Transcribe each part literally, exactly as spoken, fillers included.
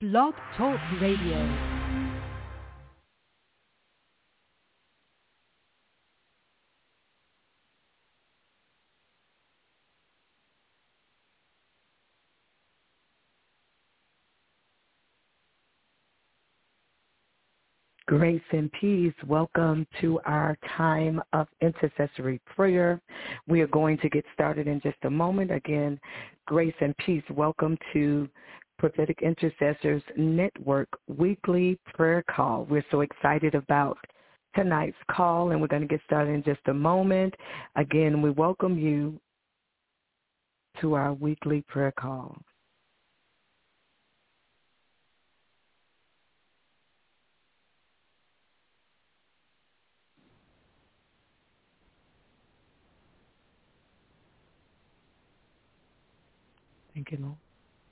Blog Talk Radio. Grace and peace. Welcome to our time of intercessory prayer. We are going to get started in just a moment. Again, grace and peace. Welcome to Prophetic Intercessors Network weekly prayer call. We're so excited about tonight's call, and we're going to get started in just a moment. Again, we welcome you to our weekly prayer call. Thank you, Lord.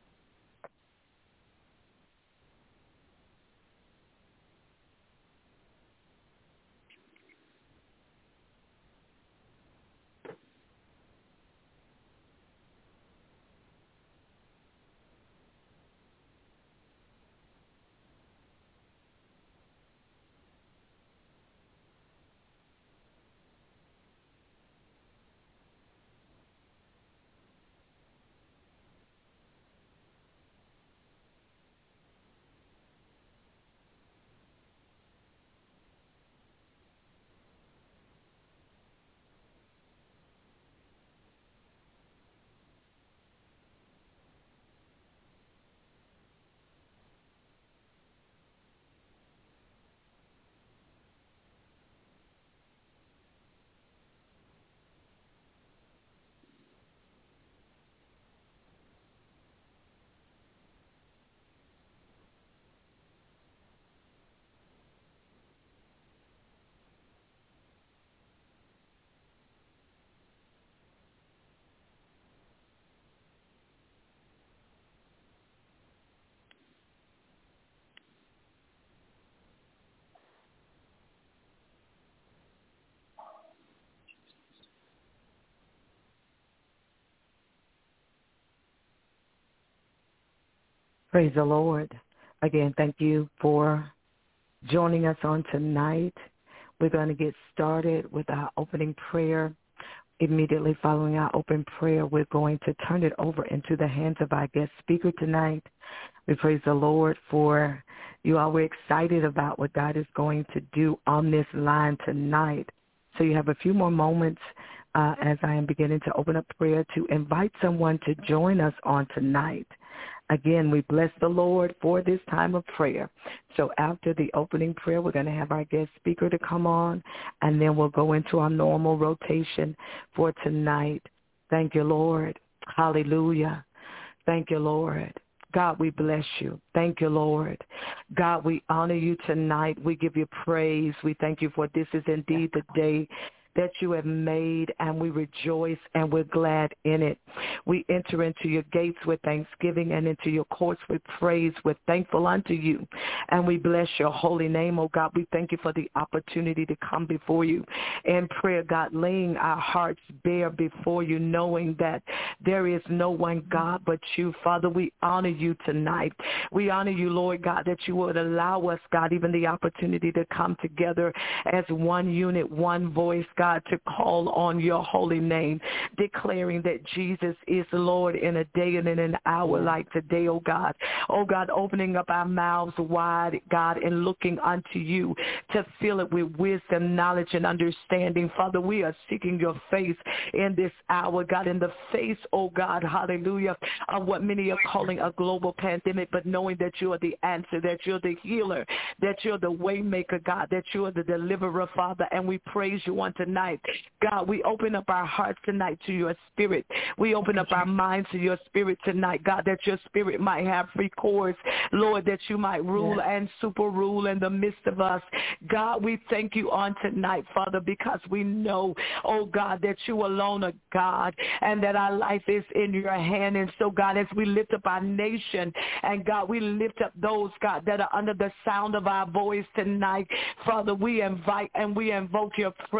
Praise the Lord. Again, thank you for joining us on tonight. We're going to get started with our opening prayer. Immediately following our open prayer, we're going to turn it over into the hands of our guest speaker tonight. We praise the Lord for you all. We're excited about what God is going to do on this line tonight. So you have a few more moments uh, as I am beginning to open up prayer to invite someone to join us on tonight. Again, we bless the Lord for this time of prayer. So after the opening prayer, we're going to have our guest speaker to come on, and then we'll go into our normal rotation for tonight. Thank you, Lord. Hallelujah. Thank you, Lord. God, we bless you. Thank you, Lord. God, we honor you tonight. We give you praise. We thank you for this is indeed the day that you have made, and we rejoice and we're glad in it. We enter into your gates with thanksgiving and into your courts with praise. We're thankful unto you, and we bless your holy name, oh God. We thank you for the opportunity to come before you in prayer, God, laying our hearts bare before you, knowing that there is no one God but you. Father, we honor you tonight. We honor you, Lord God, that you would allow us, God, even the opportunity to come together as one unit, one voice, God. God, to call on your holy name, declaring that Jesus is Lord in a day and in an hour like today, oh God. Oh God, opening up our mouths wide, God, and looking unto you to fill it with wisdom, knowledge, and understanding. Father, we are seeking your face in this hour, God, in the face, oh God, hallelujah, of what many are calling a global pandemic, but knowing that you are the answer, that you're the healer, that you're the way maker, God, that you are the deliverer, Father, and we praise you on tonight. God, we open up our hearts tonight to your spirit. We open up our minds to your spirit tonight, God, that your spirit might have free course, Lord, that you might rule yes. and super rule in the midst of us. God, we thank you on tonight, Father, because we know, oh God, that you alone are God and that our life is in your hand. And so, God, as we lift up our nation and, God, we lift up those, God, that are under the sound of our voice tonight, Father, we invite and we invoke your presence,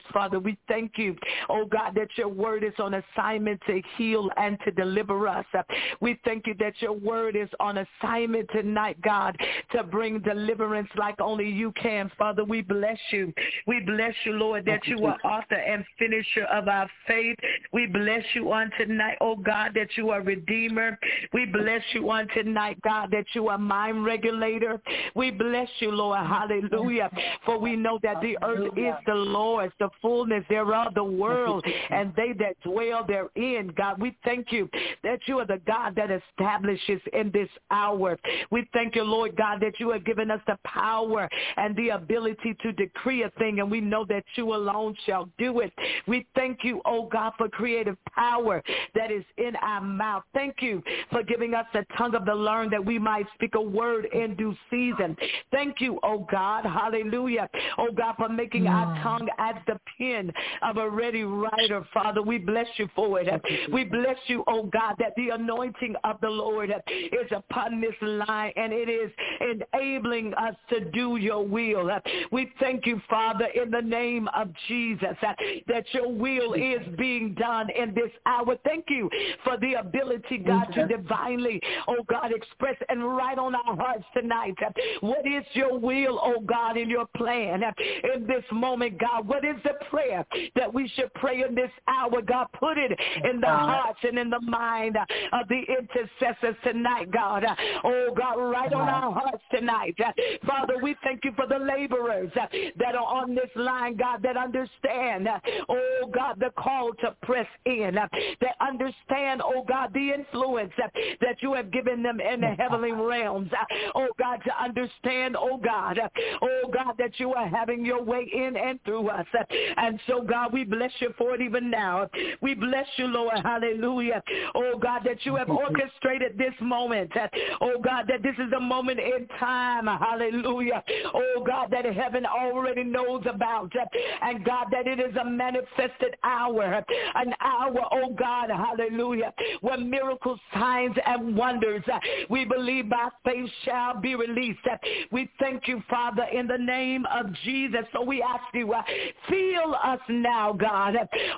Father. We thank you, oh God, that your word is on assignment to heal and to deliver us. We thank you that your word is on assignment tonight, God, to bring deliverance like only you can. Father, we bless you. We bless you, Lord, that you are author and finisher of our faith. We bless you on tonight, oh God, that you are redeemer. We bless you on tonight, God, that you are mind regulator. We bless you, Lord, hallelujah, for we know that the earth is the Lord's, the fullness thereof, the world, and they that dwell therein. God, we thank you that you are the God that establishes in this hour. We thank you, Lord God, that you have given us the power and the ability to decree a thing, and we know that you alone shall do it. We thank you, oh God, for creative power that is in our mouth. Thank you for giving us the tongue of the learned that we might speak a word in due season. Thank you, oh God, hallelujah, oh God, for making mm. our tongue as the pen of a ready writer. Father, we bless you for it. We bless you, oh God, that the anointing of the Lord is upon this line, and it is enabling us to do your will. We thank you, Father, in the name of Jesus, that your will is being done in this hour. Thank you for the ability, God, to divinely, oh God, express and write on our hearts tonight. What is your will, oh God, in your plan in this moment, God? What is the prayer that we should pray in this hour, God? Put it in the hearts and in the mind of the intercessors tonight, God. Oh God, right on our hearts tonight. Father, we thank you for the laborers that are on this line, God, that understand, oh God, the call to press in, that understand, oh God, the influence that you have given them in the heavenly realms. Oh God, to understand, oh God, oh God, that you are having your way in and through us. And so, God, we bless you for it even now. We bless you, Lord, hallelujah. Oh God, that you have orchestrated this moment. Oh God, that this is a moment in time, hallelujah. Oh God, that heaven already knows about. And God, that it is a manifested hour, an hour, oh God, hallelujah, where miracles, signs, and wonders, we believe by faith, shall be released. We thank you, Father, in the name of Jesus. So we ask you, uh, feel us now, God.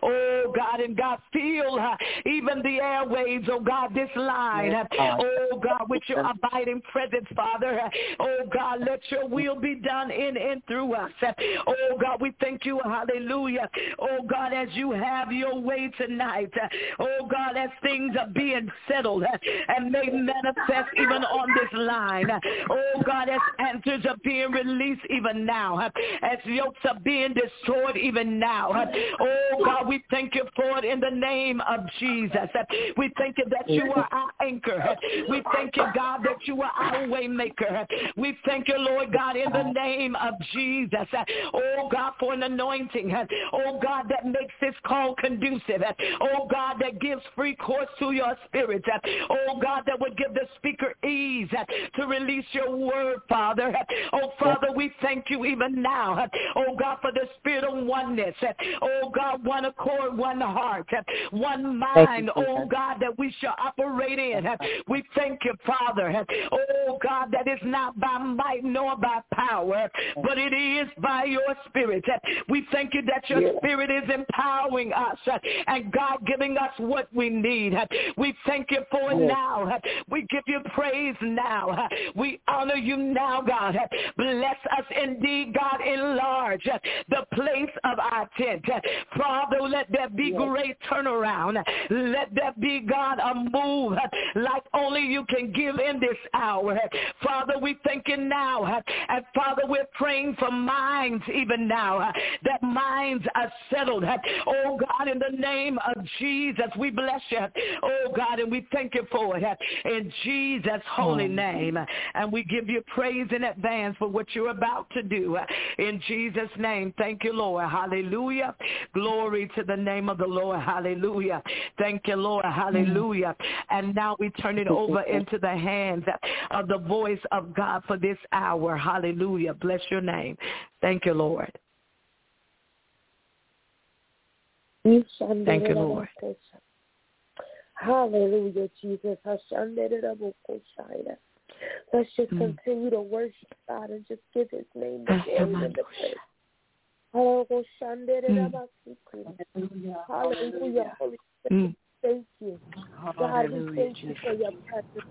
Oh God, and God, feel uh, even the airwaves, oh God, this line. Oh God, with your abiding presence, Father. Oh God, let your will be done in and through us. Oh God, we thank you, hallelujah. Oh God, as you have your way tonight. Oh God, as things are being settled and made manifest even on this line. Oh God, as answers are being released even now. As yokes are being destroyed even now. Oh God, we thank you for it in the name of Jesus. We thank you that you are our anchor. We thank you, God, that you are our way maker. We thank you, Lord God, in the name of Jesus. Oh God, for an anointing. Oh God, that makes this call conducive. Oh God, that gives free course to your spirit. Oh God, that would give the speaker ease to release your word, Father. Oh Father, we thank you even now. Oh God, for the spirit of oneness. Oh God, one accord, one heart, one mind. Oh God, that we shall operate in. We thank you, Father. Oh God, that is not by might nor by power, but it is by your spirit. We thank you that your spirit is empowering us and God giving us what we need. We thank you for it now. We give you praise now. We honor you now, God. Bless us indeed, God. Enlarge the place of our tent. Father, let there be great turnaround. Let there be, God, a move like only you can give in this hour. Father, we thank you now. And Father, we're praying for minds even now, that minds are settled. Oh God, in the name of Jesus, we bless you. Oh God, and we thank you for it in Jesus' holy name. And we give you praise in advance for what you're about to do. In Jesus' name, thank you, Lord. Hallelujah. Glory to the name of the Lord. Hallelujah. Thank you, Lord. Hallelujah. And now we turn it over into the hands of the voice of God for this hour. Hallelujah. Bless your name. Thank you, Lord. Thank you, Lord. Hallelujah, Jesus. Let's just continue to worship God and just give his name the glory and the praise. Hallelujah. Hallelujah. Holy Spirit, thank you. God, we thank you for your presence.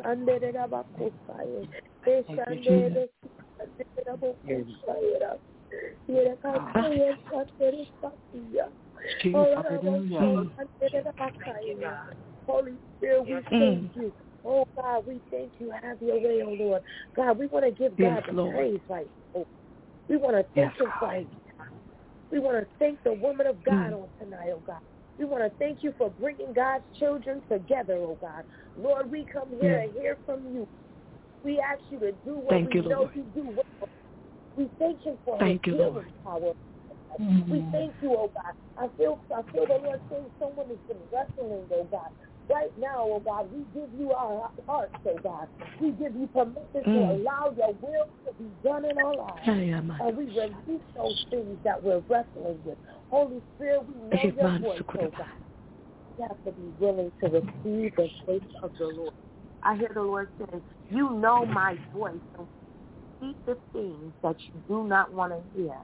Holy Spirit, we thank you. Oh, God, we thank you. Have your way, oh, Lord. God, we want to give God the praise right now. We want to thank him for his. We want to thank the woman of God on tonight, oh, God. We want to thank you for bringing God's children together, oh, God. Lord, we come here and hear from you. We ask you to do what thank we you, know Lord. You do well. We thank him for thank his you, healing Lord. Power. Mm-hmm. We thank you, oh, God. I feel, I feel the Lord saying someone has been wrestling, oh, God. Right now, oh, God, we give you our hearts, oh, God. We give you permission mm. to allow your will to be done in our lives. And we release those things that we're wrestling with. Holy Spirit, we know your voice, oh, God. We have to be willing to receive the voice of the Lord. I hear the Lord say, you know my voice, and speak the things that you do not want to hear.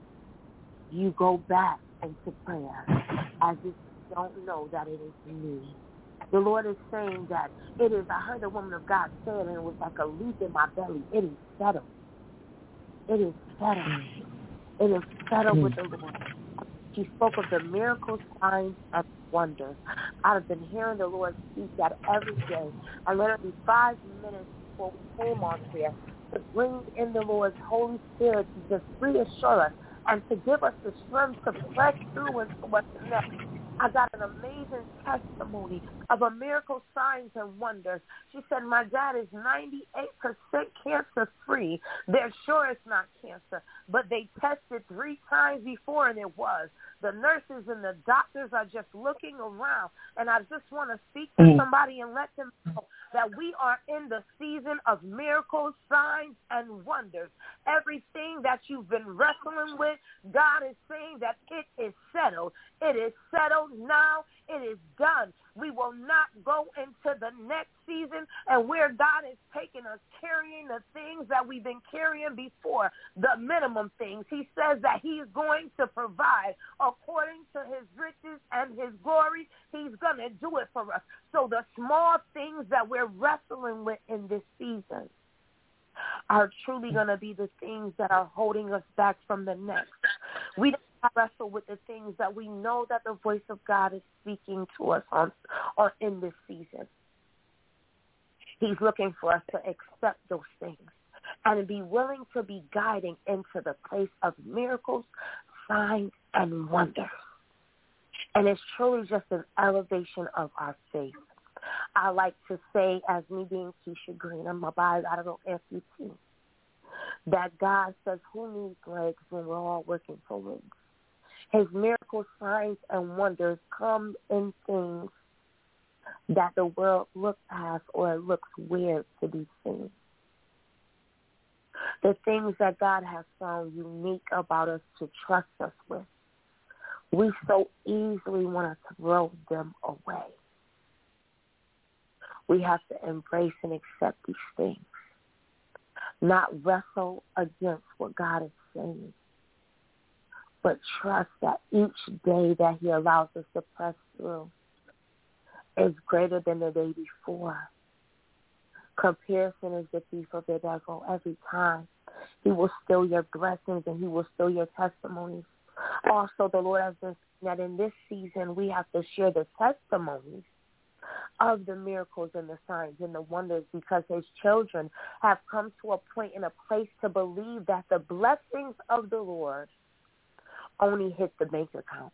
You go back into prayer as if you don't know that it is me. The Lord is saying that it is, I heard the woman of God say it, and it was like a leap in my belly. It is settled. It is settled. It is settled mm. with the Lord. She spoke of the miracles, signs, and wonders. I've been hearing the Lord speak that every day. I literally five minutes before we came on here to bring in the Lord's Holy Spirit to just reassure us and to give us the strength to press through into what's next. I got an amazing testimony of a miracle, signs, and wonders. She said, my dad is ninety-eight percent cancer-free. They're sure it's not cancer, but they tested three times before, and it was. The nurses and the doctors are just looking around, and I just want to speak to somebody and let them know that we are in the season of miracles, signs, and wonders. Everything that you've been wrestling with, God is saying that it is settled. It is settled now. It is done. We will not go into the next season and where God is taking us, carrying the things that we've been carrying before, the minimum things. He says that he's going to provide according to his riches and his glory. He's going to do it for us. So the small things that we're wrestling with in this season are truly going to be the things that are holding us back from the next. We don't wrestle with the things that we know that the voice of God is speaking to us on, on in this season. He's looking for us to accept those things and be willing to be guiding into the place of miracles, signs, and wonders. And it's truly just an elevation of our faith. I like to say, as me being Keisha Green, I'm a bi lateral amputee, that God says, who needs legs when we're all working for wings? His miracle signs and wonders come in things that the world looks past or it looks weird to be seen. The things that God has found unique about us to trust us with, we so easily want to throw them away. We have to embrace and accept these things, not wrestle against what God is saying, but trust that each day that he allows us to press through is greater than the day before. Comparison is the thief of the devil every time. He will steal your blessings and he will steal your testimonies. Also, the Lord has been saying that in this season we have to share the testimonies of the miracles and the signs and the wonders, because his children have come to a point and a place to believe that the blessings of the Lord only hit the bank account.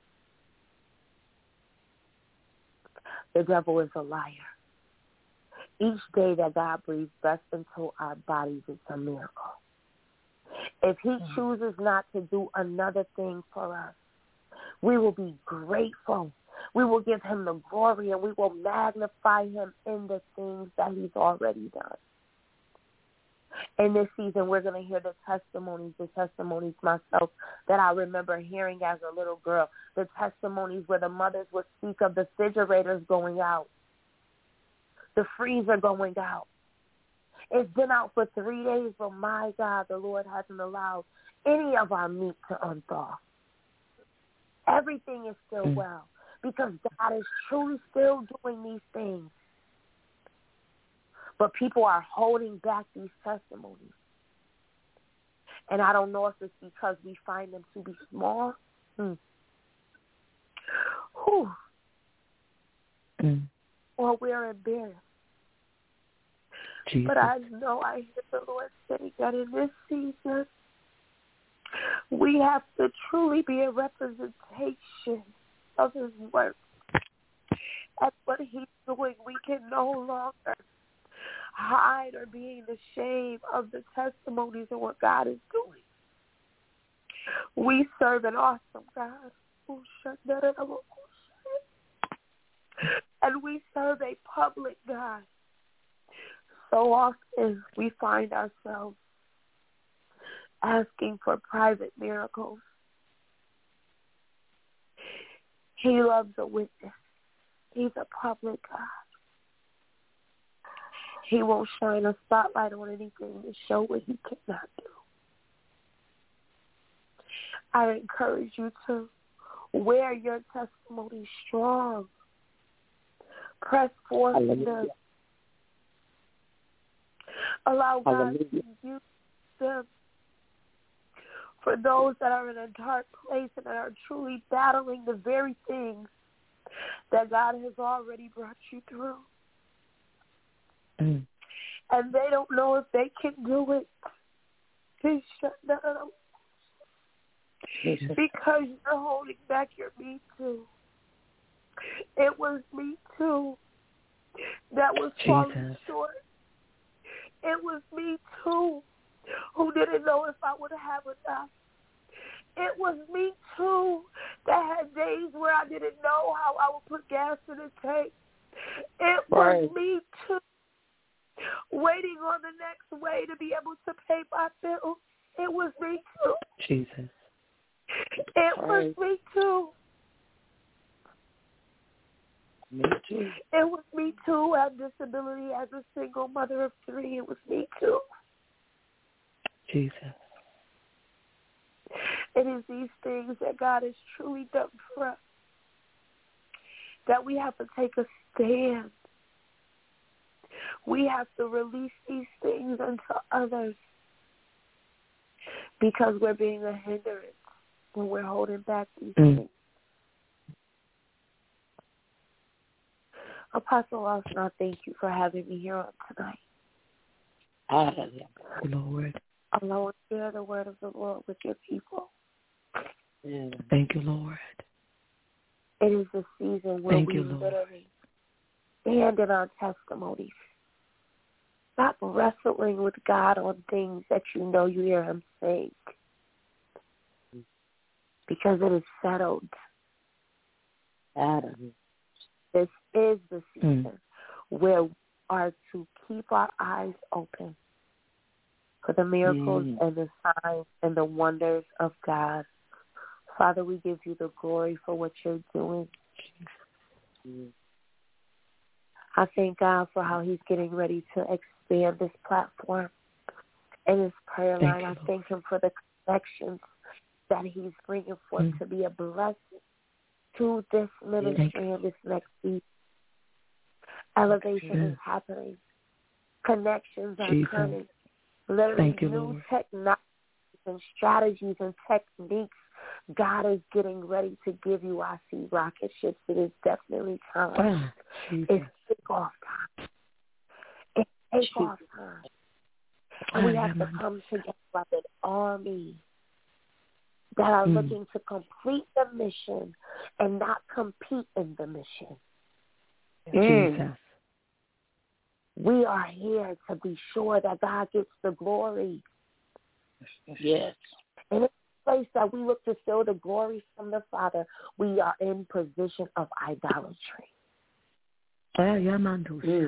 The devil is a liar. Each day that God breathes breath into our bodies is a miracle. If he mm-hmm. chooses not to do another thing for us, we will be grateful. We will give him the glory and we will magnify him in the things that he's already done. In this season, we're going to hear the testimonies, the testimonies myself that I remember hearing as a little girl, the testimonies where the mothers would speak of the refrigerators going out, the freezer going out. It's been out for three days, but my God, the Lord hasn't allowed any of our meat to unthaw. Everything is still mm. well because God is truly still doing these things. But people are holding back these testimonies. And I don't know if it's because we find them to be small. Mm. Whew. Mm. Or we're embarrassed. Jesus. But I know I hear the Lord say that in this season, we have to truly be a representation of his work. That's what he's doing. We can no longer hide or be ashamed of the testimonies of what God is doing. We serve an awesome God. And we serve a public God. So often we find ourselves asking for private miracles. He loves a witness. He's a public God. He won't shine a spotlight on anything to show what he cannot do. I encourage you to wear your testimony strong. Press forth in them. Allow God Hallelujah. To use them for those that are in a dark place and that are truly battling the very things that God has already brought you through. Mm. And they don't know if they can do it. Because you're holding back your me too. It was me too that was falling short. It was me too who didn't know if I would have enough. It was me too that had days where I didn't know how I would put gas in the tank. It was right. me too, waiting on the next way to be able to pay my bills. It was me too. Jesus. It right. was me too. Me too. It was me too. I have disability as a single mother of three. It was me too. Jesus. It is these things that God has truly done for us that we have to take a stand. We have to release these things unto others because we're being a hindrance when we're holding back these mm. things. Apostle Austin, I thank you for having me here on tonight. Hallelujah. Lord. I want to share the word of the Lord with your people. Yeah. Thank you, Lord. It is a season where thank we you, literally stand in our testimonies. Stop wrestling with God on things that you know you hear him say. Because it is settled. Adam. This is the season mm. where we are to keep our eyes open for the miracles mm. and the signs and the wonders of God. Father, we give you the glory for what you're doing. Mm. I thank God for how he's getting ready to expand this platform and his prayer thank line. You, I thank him for the connections that he's bringing forth mm. to be a blessing to this ministry and this next week. Elevation yes. is happening. Connections are Jesus. coming. Literally Thank you, new Lord. technologies and strategies and techniques God is getting ready to give you. I see rocket ships. It is definitely time. Oh, it's takeoff time. It's takeoff time. And we have to come together like an army that are mm. looking to complete the mission and not compete in the mission. Jesus. Mm. We are here to be sure that God gets the glory. Yes. In a place that we look to steal the glory from the Father, we are in position of idolatry. Mm.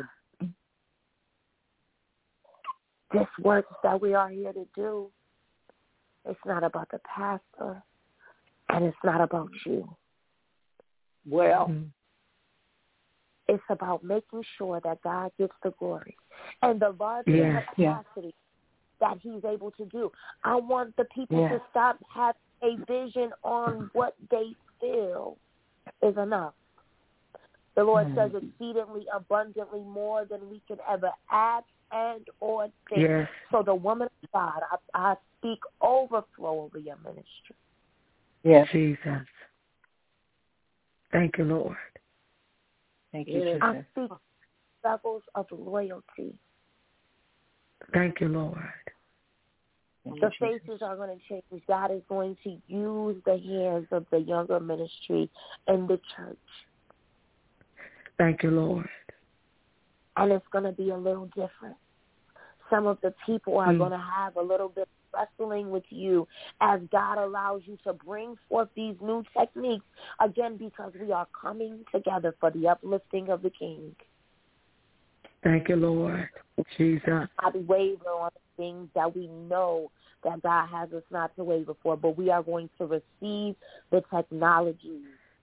This work that we are here to do, it's not about the pastor, and it's not about you. Well, mm-hmm. It's about making sure that God gets the glory and the larger yeah. capacity yeah. that he's able to do. I want the people yeah. to stop having a vision on what they feel is enough. The Lord mm. says exceedingly abundantly more than we can ever ask and or think. Yes. So the woman of God, I, I speak overflow over your ministry. Yes. Jesus. Thank you, Lord. Thank you, Jesus. I speak levels of loyalty. Thank you, Lord. The faces are going to change. God is going to use the hands of the younger ministry in the church. Thank you, Lord. And it's going to be a little different. Some of the people are mm. going to have a little bit of wrestling with you as God allows you to bring forth these new techniques, again, because we are coming together for the uplifting of the King. Thank you, Lord. Jesus. Not waver on the things that we know that God has us not to waver for, but we are going to receive the technology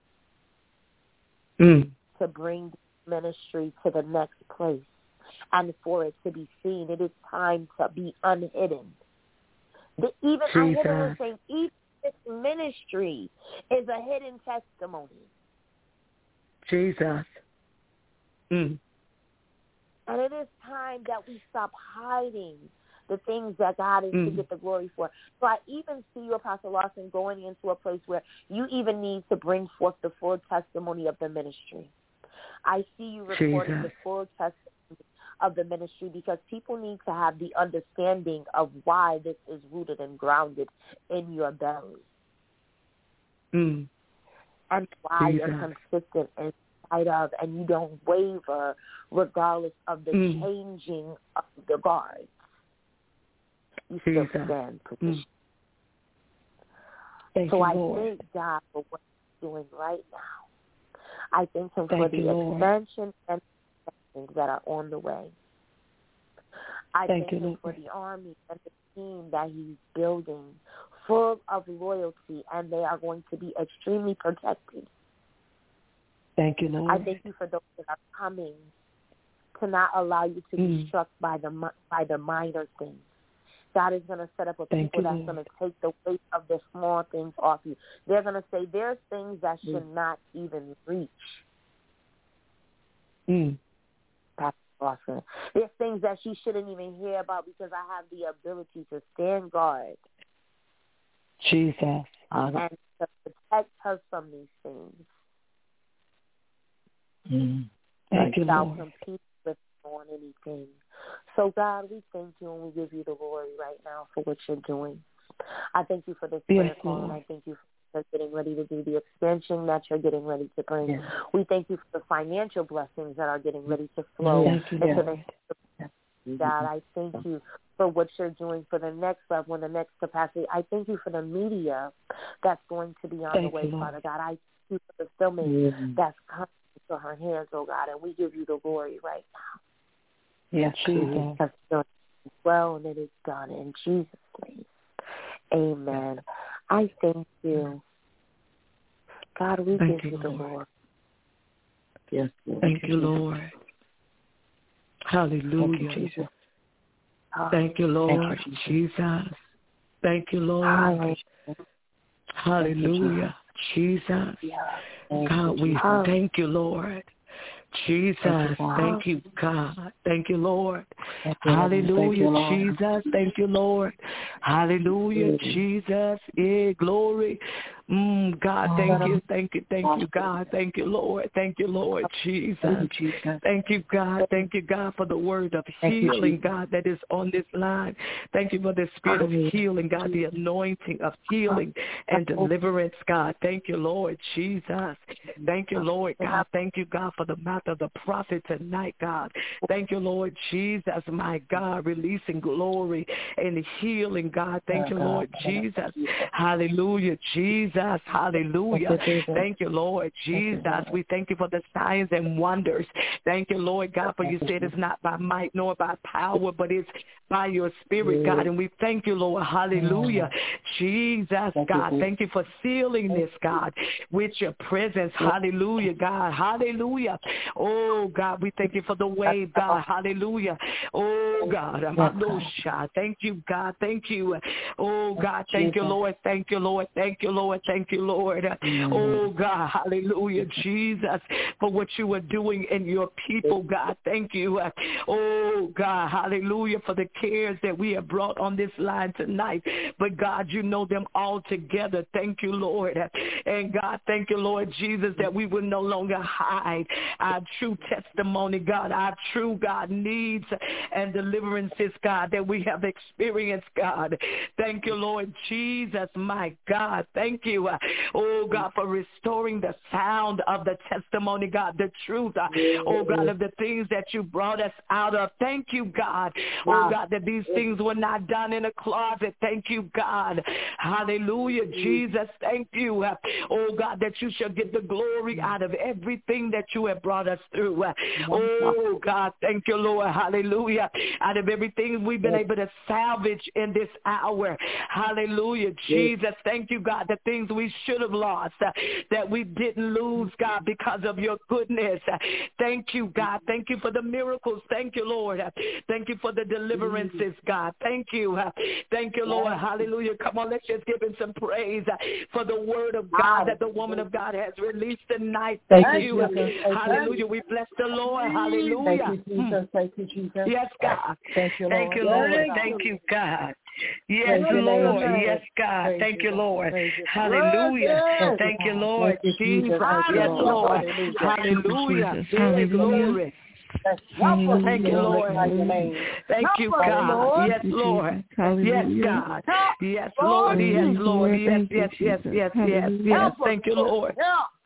mm. to bring ministry to the next place and for it to be seen. It is time to be unhidden. The, even Jesus. I hear saying, even this ministry is a hidden testimony. Jesus. Mm. And it is time that we stop hiding the things that God is mm. to get the glory for. So I even see you, Apostle Lawson, going into a place where you even need to bring forth the full testimony of the ministry. I see you recording Jesus. the full testimony of the ministry because people need to have the understanding of why this is rooted and grounded in your belly. Mm. And why Jesus. you're consistent in spite of, and you don't waver regardless of the mm. changing of the guards. You still Jesus. stand position. Mm. Thank so you, I Lord. thank God for what he's doing right now. I thank him thank for the you, expansion and things that are on the way. I thank thank you, him Lord. for the army and the team that he's building, full of loyalty, and they are going to be extremely protected. Thank you, Lord. I thank you for those that are coming to not allow you to mm. be struck by the by the minor things. God is going to set up a Thank people you, that's Lord. going to take the weight of the small things off you. They're going to say there's things that should mm. not even reach. Mm. Pastor Lawson. There's things that she shouldn't even hear about because I have the ability to stand guard. Jesus. And to protect her from these things. Mm. Thank you, without Lord. competing with on anything. So, God, we thank you and we give you the glory right now for what you're doing. I thank you for this yes, prayer call, and I thank you for getting ready to do the expansion that you're getting ready to bring. Yes. We thank you for the financial blessings that are getting ready to flow. Thank you, into Lord. the, God, I thank you for what you're doing for the next level and the next capacity. I thank you for the media that's going to be on thank the way, you, Father God. I thank you for the filming mm-hmm. that's coming to her hands, oh God, and we give you the glory right now. Yes, Jesus. That's done well, and it is done in Jesus' name. Amen. I thank you. God, we thank give you, you the Lord. Lord. Yes, Lord. Thank you, Lord. Hallelujah. Thank you, Jesus. Thank you, Lord. Thank you, Jesus. Thank you, Lord. Hallelujah. Hallelujah. Jesus. God, we thank you, Lord. Jesus, thank you, God. Thank you, Lord. Hallelujah, Jesus. Thank you, Lord. Hallelujah, Jesus. Yeah, glory. Mm, God, thank you, thank you, thank you, God. Thank you, Lord. Thank you, Lord, Jesus. Thank you, God. Thank you, God, for the word of healing, God, that is on this line. Thank you for the spirit of healing, God, the anointing of healing and deliverance, God. Thank you, Lord, Jesus. Thank you, Lord, God. Thank you, God, for the mouth of the prophet tonight, God. Thank you, Lord Jesus, my God, releasing glory and healing, God. Thank you, Lord Jesus. Hallelujah, Jesus. Hallelujah. Thank you, Lord Jesus. We thank you for the signs and wonders. Thank you, Lord God, for you said it's not by might nor by power, but it's by your spirit, God. And we thank you, Lord. Hallelujah. Jesus, God. Thank you for sealing this, God, with your presence. Hallelujah, God. Hallelujah. Oh, God, we thank you for the wave, God. Hallelujah. Oh, God. Thank you, God. Thank you. Oh, God. Thank you, Lord. Thank you, Lord. Thank you, Lord. Thank you, Lord. Oh, God. Hallelujah, Jesus, for what you are doing in your people, God. Thank you. Oh, God. Hallelujah, for the cares that we have brought on this line tonight. But, God, you know them all together. Thank you, Lord. And, God, thank you, Lord Jesus, that we will no longer hide our true testimony, God, our true, God, needs and deliverances, God, that we have experienced, God. Thank you, Lord Jesus, my God. Thank you, oh, God, for restoring the sound of the testimony, God, the truth, oh, God, of the things that you brought us out of. Thank you, God, oh, God, that these things were not done in a closet. Thank you, God. Hallelujah, Jesus. Thank you, oh, God, that you shall get the glory out of everything that you have brought us through. Oh, God, thank you, Lord. Hallelujah. Out of everything we've been able to salvage in this hour. Hallelujah, Jesus. Thank you, God, the things we should have lost, uh, that we didn't lose, God, because of your goodness. Uh, thank you, God. Thank you for the miracles. Thank you, Lord. Uh, thank you for the deliverances, God. Thank you. Uh, thank you, Lord. Hallelujah. Come on, let's just give him some praise uh, for the word of God that the woman of God has released tonight. Thank, thank you. you. Hallelujah. We bless the Lord. Hallelujah. Thank you, Jesus. Thank you, Jesus. Yes, God. Thank you, Lord. Thank you, Lord. Thank, thank you, God. Yes, Praise Lord. Yes, God. Praise Thank you, Lord. Hallelujah. Yes. Thank you, Lord. Thank you, Jesus. Yes, Lord. Hallelujah. Hallelujah. Glory. Hallelujah. Thank you, Lord. Thank you, God. Yes, Lord. Yes, God. Yes, Lord. Yes, Lord. Yes, yes, yes, yes, yes, yes. Thank you, Lord.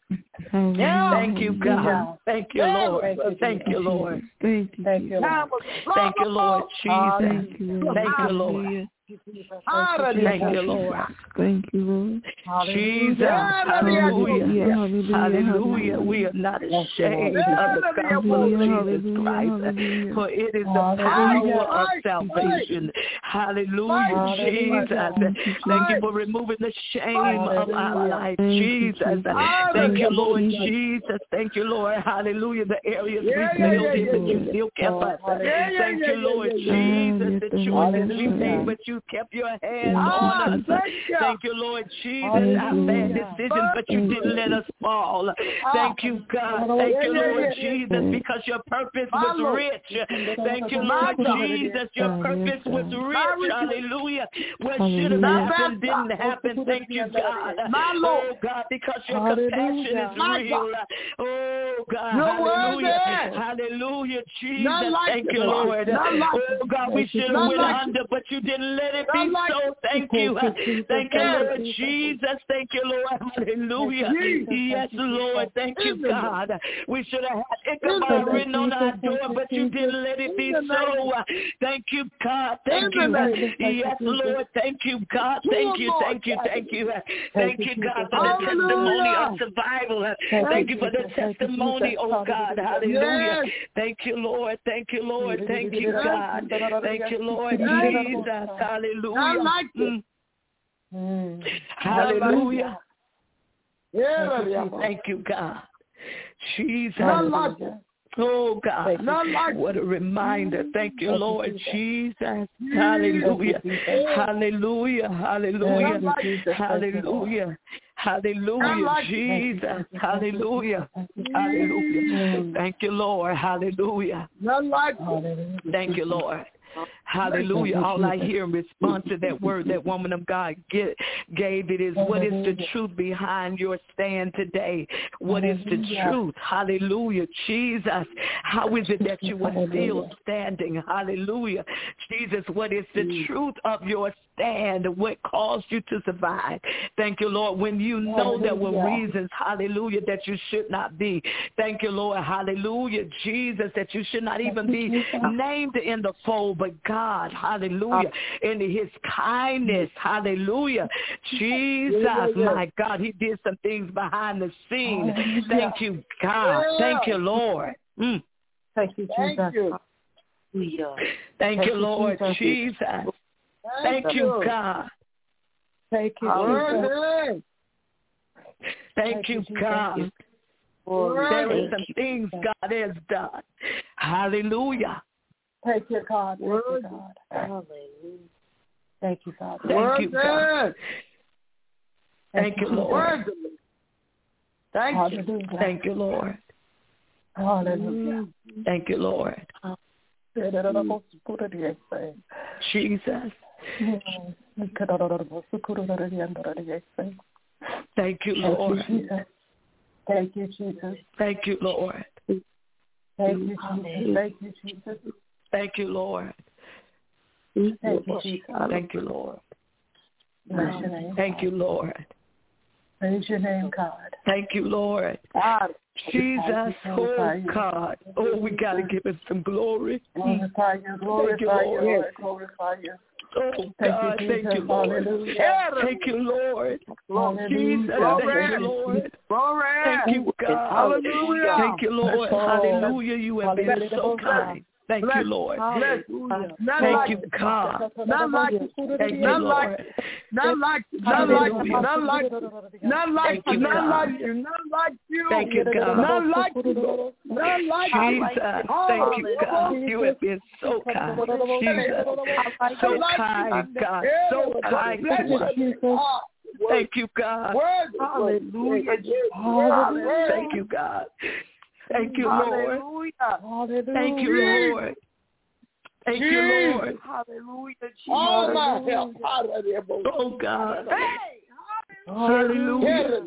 Thank you, God. Thank you, Lord. Thank you, Lord. Thank you, Thank you, Lord. Thank you, Lord Jesus. Thank you, Lord. Thank you, Lord. Thank you, Lord. Jesus. Hallelujah. Hallelujah. We are not ashamed of the gospel of Jesus Christ, for it is the power of salvation. Hallelujah, Jesus. Thank you for removing the shame of our life, Jesus. Thank you, Lord Jesus. Thank you, Lord. Hallelujah. The areas we failed in, but you still kept us. Thank you, Lord Jesus. The choices we made, but you kept your hand on us. Thank you, Lord Jesus. Our bad decisions, but you didn't let us fall. Thank you, God. Thank you, Lord Jesus, because your purpose was rich. Thank you, Lord Jesus. Your purpose was rich. Hallelujah. What should have happened didn't happen. Thank you, God. Oh, God, because your compassion is real. Oh, God. Hallelujah. Hallelujah, Jesus. Thank you, Lord. Oh, God, we should have went under, but you didn't let it be so. Thank you. Thank you, Lord Jesus. Thank you, Lord. Hallelujah. Yes, Lord. Thank you, God. We should have had Ichabod written on our door, but you didn't let it be so. Thank you, God. Thank you. Yes, Lord. Thank you, God. Thank you. Thank you. Thank you. Thank you, God, for the testimony of survival. Thank you for the testimony, oh God. Hallelujah. Thank you, Lord. Thank you, Lord. Thank you, God. Thank you, Lord Jesus. Hallelujah. Mm. Mm. Hallelujah. Thank you, God. Jesus. Oh, God. What a reminder. Thank you, Lord Jesus. Hallelujah. Hallelujah. Hallelujah. Hallelujah. Hallelujah, Jesus. Hallelujah. Hallelujah. Thank you, Lord. Hallelujah. Thank you, Lord. Hallelujah. All I hear in response to that word that woman of God get, gave it is, what is the truth behind your stand today? What is the truth? Hallelujah. Jesus, how is it that you are still standing? Hallelujah. Jesus, what is the truth of your stand? What caused you to survive? Thank you, Lord. When you know there were reasons, hallelujah, that you should not be. Thank you, Lord. Hallelujah. Jesus, that you should not even be named in the fold, but God, hallelujah, in his kindness, hallelujah. Jesus, my God, he did some things behind the scene. Thank you, God. Thank you, Lord. Mm. Thank you, Jesus. Thank you, Lord Jesus. Thank you, God. Thank you, Jesus. Thank you, God. There is some things God has done. Hallelujah. Thank you, God. Thank you, God. Hallelujah. Thank you, God. Thank you, God. Thank you, Lord. Thank you. Thank you, Lord. Hallelujah. Thank you, Lord. Jesus. Thank you, Lord. Thank you, Jesus. Thank you, Lord. Thank you, Jesus. Thank you, Jesus. Thank you, Lord. Thank you, Jesus. Thank you, Lord. Bless your name. Thank you, Lord. Praise your name, God. Thank you, Lord. God. Jesus, oh God. Oh, we got to give him some glory. Glorify you, glorify you, Lord. Glorify you. Oh, God, thank you, Lord. Thank you, Lord. Jesus, thank you, Lord. Thank you, God. Hallelujah. Thank you, Lord. Hallelujah. You have been so kind. Thank you, Lord. Thank you, God. None like you. Thank you, Lord. None like you. None like you. None like you. None like you. None like you. None like you. Thank you, God. None like you. None like you. Jesus, thank you, God. You have been so kind. Jesus, so kind, God. So kind to us. Thank you, God. Hallelujah. Thank you, God. Thank you, Lord. Hallelujah. Thank you, Lord. Thank you, Lord. Hallelujah. All my help. Oh, God. Hey. Hallelujah.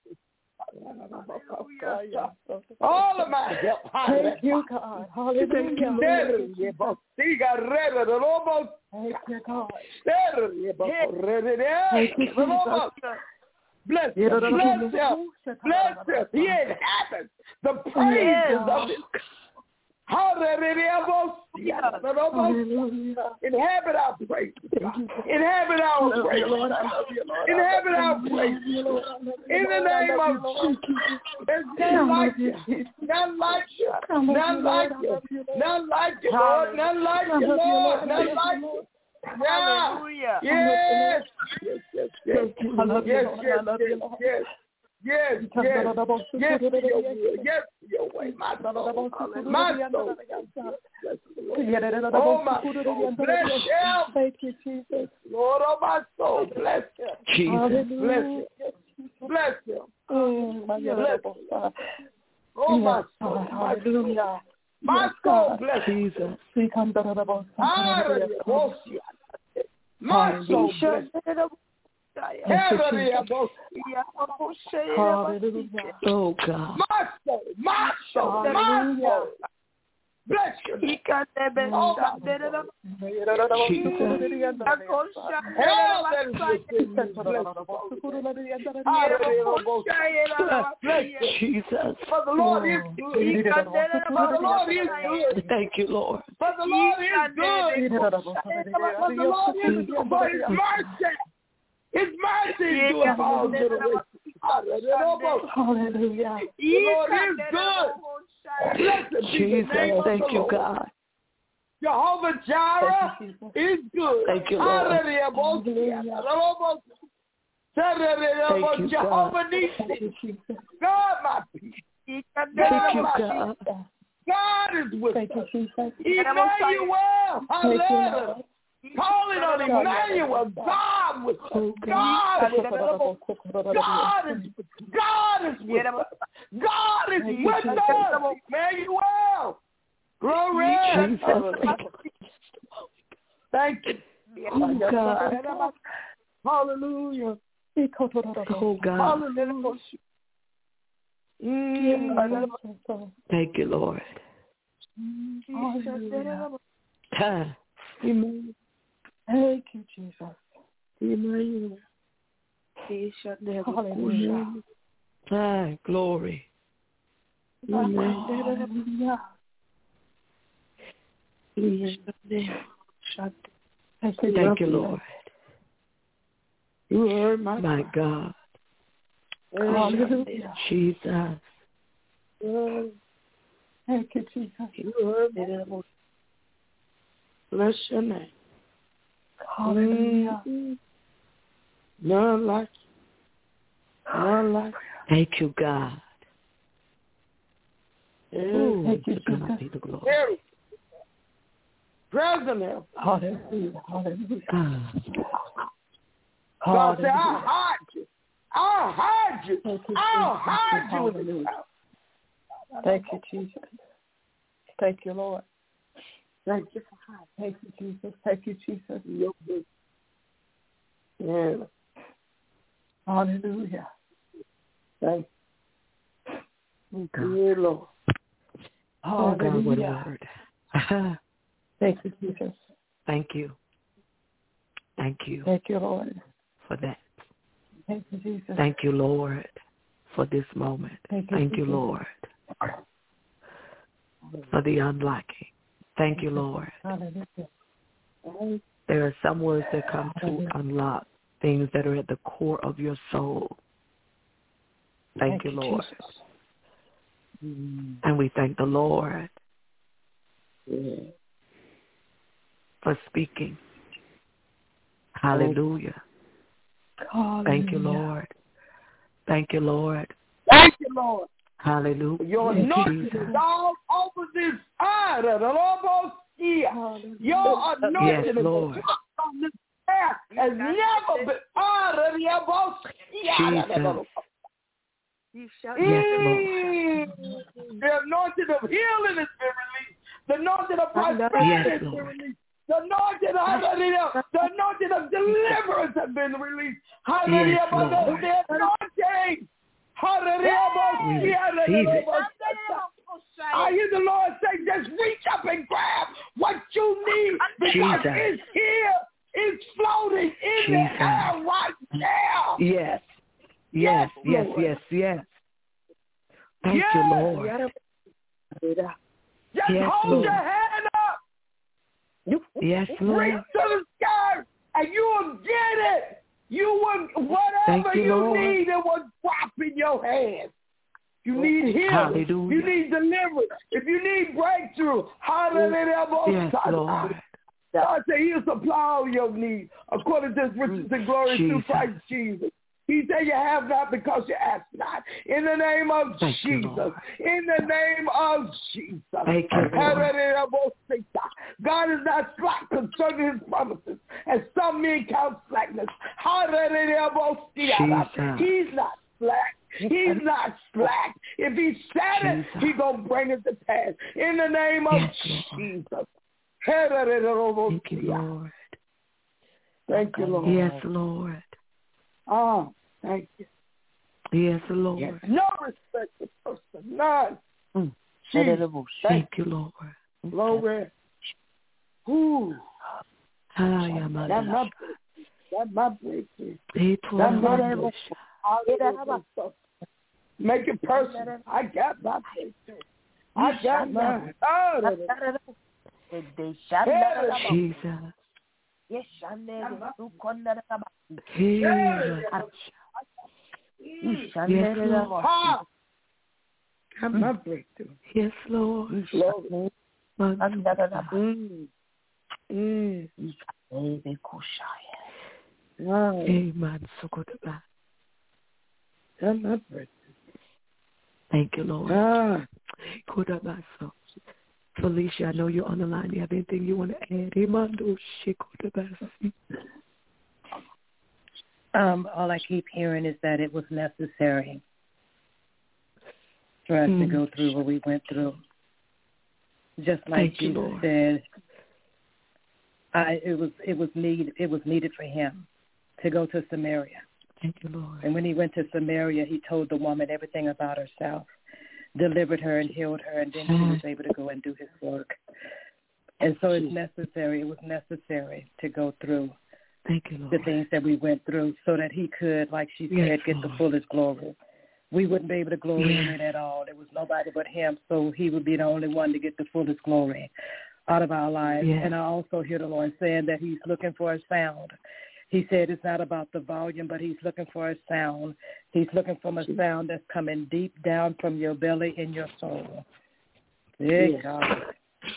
All of my help. Thank you, God. Hallelujah. Thank you, Lord. Thank you, God. Thank you, Jesus. Bless him. Bless him. Bless him. He inhabits the praises of his. Hallelujah. Inhabit our praise. Inhabit our praise. Inhabit our praise. In the name of Jesus. There's none like you. None like you. None like you. None like you, Lord. None like you, Lord. None like you. Hallelujah. Yes. Yes, yes, yes. Yes, yes, yes, yes. Yes, yes, yes, to your will, yes, to your way, my soul, my soul, oh, my soul, bless him, thank you, Jesus, Lord, oh, my soul, bless him, Jesus, bless him, bless him, oh, my soul, oh, my soul, hallelujah, my soul, bless Jesus, my soul, bless him. Hallelujah. Oh, God. My soul, my soul, my soul. Bless you. Oh, Jesus. For the Lord is good. For the Lord is good. Thank you, Lord. For the Lord is good. For the Lord is good. For his mercy. His mercy endures all generations. Hallelujah. The Lord is good. Blessed Jesus, thank you, God. Jehovah Jireh is good. Thank you, Lord. Thank you, Jehovah God. Nissi, God my peace. Thank you, God. God is with Thank us. you, Jesus. Emmanuel, hallelujah. Calling on Emmanuel, God with us. God with us. God is, God is with us. God is with us. Emmanuel. Glory. Thank you. Oh, God. Hallelujah. Oh, God. Hallelujah. Mm. Thank you, Lord. Hallelujah. Ah. Amen. Thank you, Jesus. Amen. Hallelujah. Ah, glory. Hallelujah. Thank you, Lord. You heard my, my God. Hallelujah. Jesus. Thank you, Jesus. You heard me. Bless your name. Hallelujah. None like you. None like you. Thank you, God. Ooh, Thank you, to God be the glory. Present help. Hallelujah. Hallelujah. Ah. God said, I'll hide you. I'll hide you. I'll hide you in this house. Thank you, Jesus. Thank you, Lord. Thank you for hiding. Thank you, Jesus. Thank you, Jesus. Your good. Yeah. Hallelujah. Thank you, God. Lord. Oh, God, what a word. Thank you, Jesus. Thank you. Thank you. Thank you, Lord. For that. Thank you, Jesus. Thank you, Lord, for this moment. Thank you, Thank you, Lord, for the unlocking. Thank you, Lord. Hallelujah. There are some words that come to unlock things that are at the core of your soul. Thank, thank you, Lord. Jesus. And we thank the Lord yeah. for speaking. Hallelujah. Hallelujah. Thank you, Lord. Thank you, Lord. Thank you, Lord. Hallelujah. Your anointing is all over this earth. Your anointing yes, is Lord. on this earth has never been out of your Jesus. Yes, Lord. The anointing of healing has been released. The anointing of prosperity yes, has been Lord. released. The anointing, hallelujah, the anointing of deliverance has been released. Hallelujah, yes, Lord. the anointing. Hallelujah. I hear the Lord say, just reach up and grab what you need because Jesus. it's here. It's floating in Jesus. the air right now. Yes. Yes, yes, yes, yes, yes. Thank yes. you, Lord. Just yes, hold Lord. your hand up. Yes, Lord. Reach to the sky and you will get it. You will, whatever you, you Lord. need, it will drop in your hand. You need healing. Hallelujah. You need deliverance. If you need breakthrough, hallelujah. Yes, Lord. God said he'll supply all your needs according to his riches and glory through Christ Jesus. He said you have not because you ask not. In the name of Thank Jesus. You, in the name of Jesus. Thank you, Lord. God is not slack concerning his promises, as some men count slackness. Jesus. He's not slack. He's not slack. If he said Jesus. it, he's going to bring it to pass. In the name of yes, Jesus. Thank you, Lord. Thank you, Lord. Yes, Lord. Oh, thank you. Yes, Lord. Yes. No respect to person. None. Mm. Thank, thank you, Lord. Glory. Ooh. That's my That's my breakthrough. That's my breakthrough. Make it personal. I got my breakthrough. I got mine. Oh, Jesus. Yes, Yes, Lord. Got my breakthrough. Yes, Lord. Lord. Mm. Mm. Amen. Got my breakthrough. Thank you, Lord. Ah. Felicia, I know you're on the line. Do you have anything you want to add? Um, all I keep hearing is that it was necessary for us mm. to go through what we went through. Just like Thank Jesus you, said, I, it was it was need it was needed for him to go to Samaria. Thank you, Lord. And when he went to Samaria, he told the woman everything about herself, delivered her and healed her, and then she was able to go and do his work. And so it's necessary. It was necessary to go through Thank you, Lord. the things that we went through so that he could, like she yes, said, get Lord. the fullest glory. We wouldn't be able to glory yes. in it at all. There was nobody but him, so he would be the only one to get the fullest glory out of our lives. Yes. And I also hear the Lord saying that he's looking for a sound. He said it's not about the volume, but he's looking for a sound. He's looking for a sound that's coming deep down from your belly in your soul. Yes. God.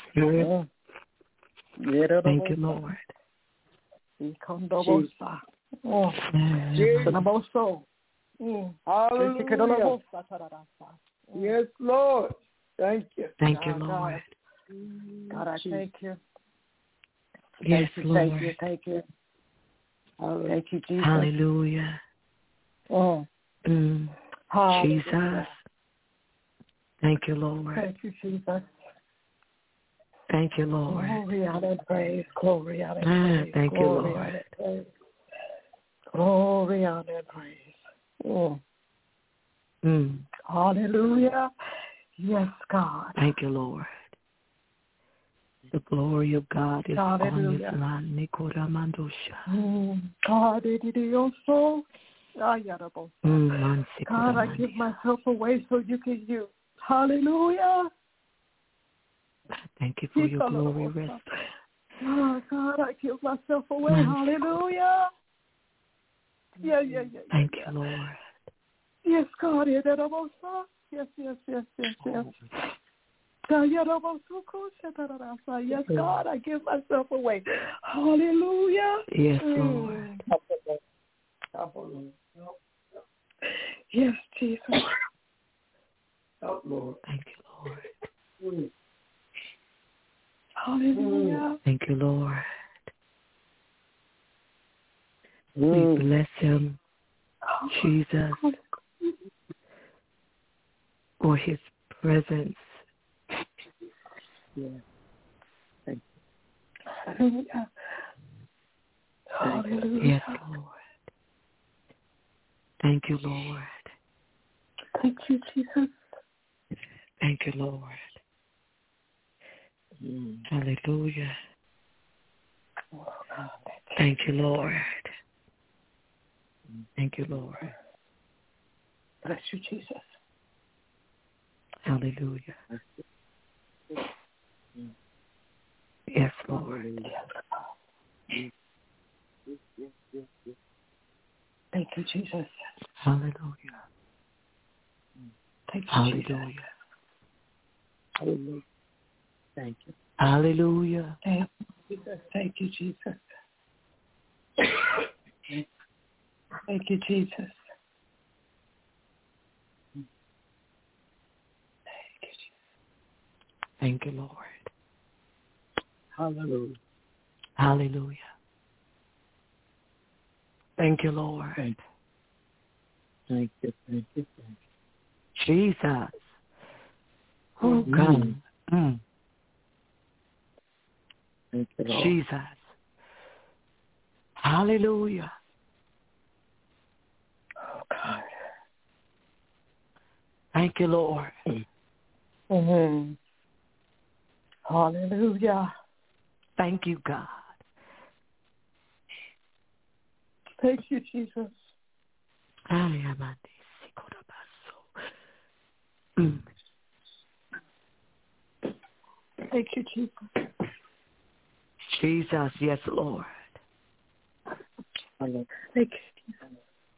Yes. Thank you, Lord. Jesus. Oh, Jesus. Mm. Hallelujah. Yes, Lord. Thank you. Thank God, you, Lord. God, I thank you. Yes, thank you, Lord. Thank you, thank you. Thank you, Jesus. Hallelujah. Oh. Mm. Hallelujah. Jesus. Thank you, Lord. Thank you, Jesus. Thank you, Lord. Glory out and praise. Glory out and ah, praise. Thank Glory you, Lord. Out and praise. Glory out and praise. Mm. Mm. Hallelujah. Yes, God. Thank you, Lord. The glory of God is Hallelujah. on this line. Mm. God, it is also. Mm, God, I give myself away so you can use. Hallelujah. Thank you for your glory rest. Oh, God, I give myself away. Hallelujah. Yeah, yeah, yeah. Thank yeah. you, Lord. Yes, God. Yes, yes, yes, yes, yes. Yes, God, I give myself away. Hallelujah. Yes, Lord. Mm. Yes, Jesus. Help, Lord. Thank you, Lord. Mm. Hallelujah. Thank you, Lord. Mm. We bless him, Jesus, for his presence. Yeah. Thank you. Hallelujah. Hallelujah. Yes, Lord. Thank you, Lord. Thank you, Jesus. Thank you, Lord. Mm. Hallelujah. Thank you, Lord. Thank you, Lord. Bless you, Jesus. Hallelujah. Yes, Lord. Thank you, Jesus. Hallelujah. Thank you, Hallelujah. Hallelujah. Thank you. Hallelujah. Thank you, Jesus. Thank you, Jesus. Thank you, Jesus. Thank you, Jesus. Thank you, Lord. Hallelujah. Hallelujah. Thank you, Lord. Thank you. Thank you. Thank you. Thank you. Jesus. Oh, God. Mm. Thank you, Lord. Jesus. Hallelujah. Oh, God. Thank you, Lord. Mm-hmm. Hallelujah. Thank you, God. Thank you, Jesus. Mm. Thank you, Jesus. Jesus, yes, Lord. Thank you, Jesus.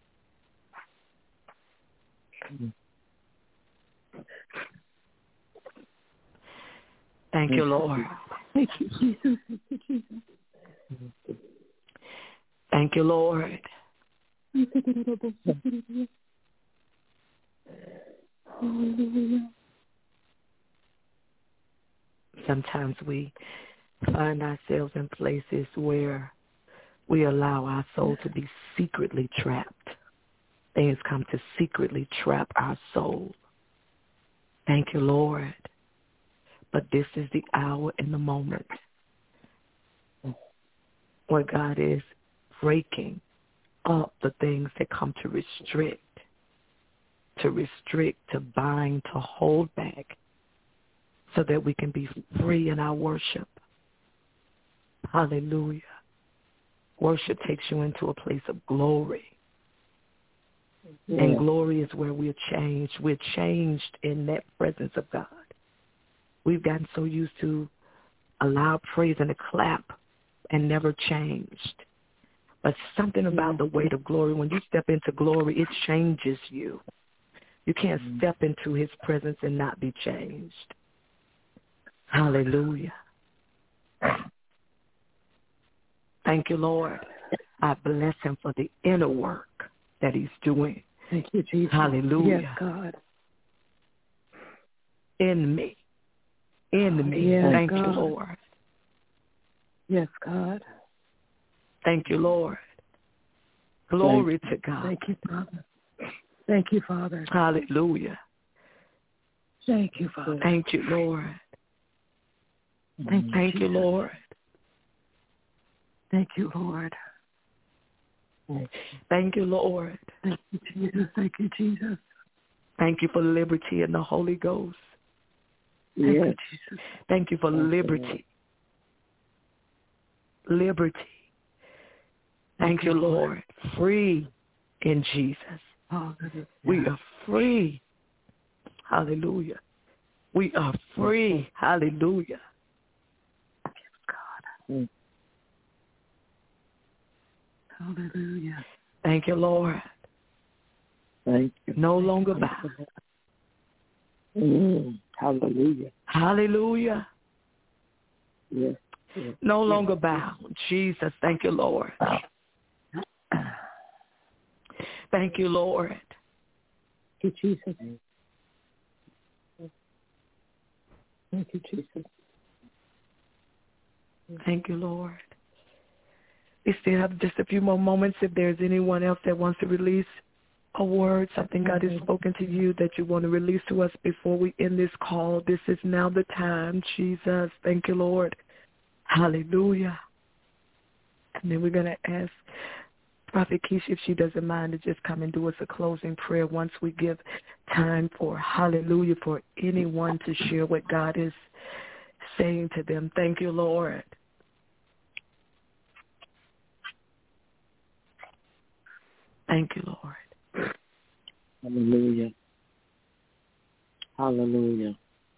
Thank you, Lord. Thank you, Jesus. Thank you, Jesus. Thank you, Lord. Sometimes we find ourselves in places where we allow our soul to be secretly trapped. Things come to secretly trap our soul. Thank you, Lord. But this is the hour and the moment where God is breaking up the things that come to restrict, to restrict, to bind, to hold back, so that we can be free in our worship. Hallelujah. Worship takes you into a place of glory. Yeah. And glory is where we're changed. We're changed in that presence of God. We've gotten so used to a loud praise and a clap and never changed. But something about the weight of glory, when you step into glory, it changes you. You can't step into his presence and not be changed. Hallelujah. Thank you, Lord. I bless him for the inner work that he's doing. Thank you, Jesus. Hallelujah. Yes, God. In me. In me. Yes, Thank God. you, Lord. Yes, God. Thank you, Lord. Glory to God. Thank you, Father. Thank you, Father. Hallelujah. Thank you, Father. Thank you, Lord. Thank you, Thank you, Lord. Thank you, Lord. Thank you, Lord. Thank you, Jesus. Thank you, Jesus. Thank you for liberty in the Holy Ghost. Thank Yes. you, Jesus. Thank you for liberty. Liberty. Thank you, Lord. Free in Jesus. Hallelujah. We are free. Hallelujah. We are free. Hallelujah. God. Hallelujah. Thank you, Lord. Thank you. No longer bound. Mm, hallelujah. Hallelujah. Yes. Yes. No yes. longer bound. Jesus, thank you, Lord. Thank you, Lord. Thank you, Jesus. Thank you, Jesus. Thank you, Lord. We still have just a few more moments. If there's anyone else that wants to release a word, something God has spoken to you that you want to release to us before we end this call, this is now the time. Jesus, thank you, Lord. Hallelujah. And then we're going to ask Prophet Keisha, if she doesn't mind, to just come and do us a closing prayer once we give time for, hallelujah, for anyone to share what God is saying to them. Thank you, Lord. Thank you, Lord. Hallelujah. Hallelujah.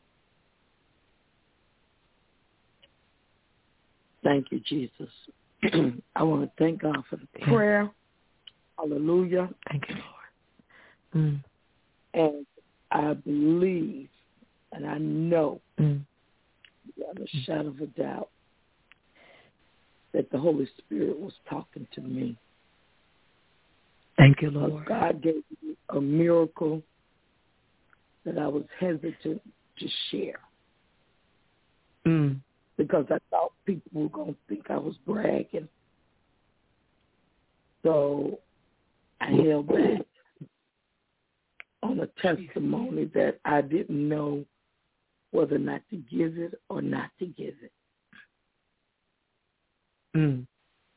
Thank you, Jesus. I want to thank God for the prayer. Hallelujah. Thank you, Lord. Mm. And I believe and I know mm. without a shadow of a doubt that the Holy Spirit was talking to me. Thank you, Lord. God gave me a miracle that I was hesitant to share. Mm. Because I thought people were going to think I was bragging. So I held back on a testimony that I didn't know whether or not to give it or not to give it. Mm.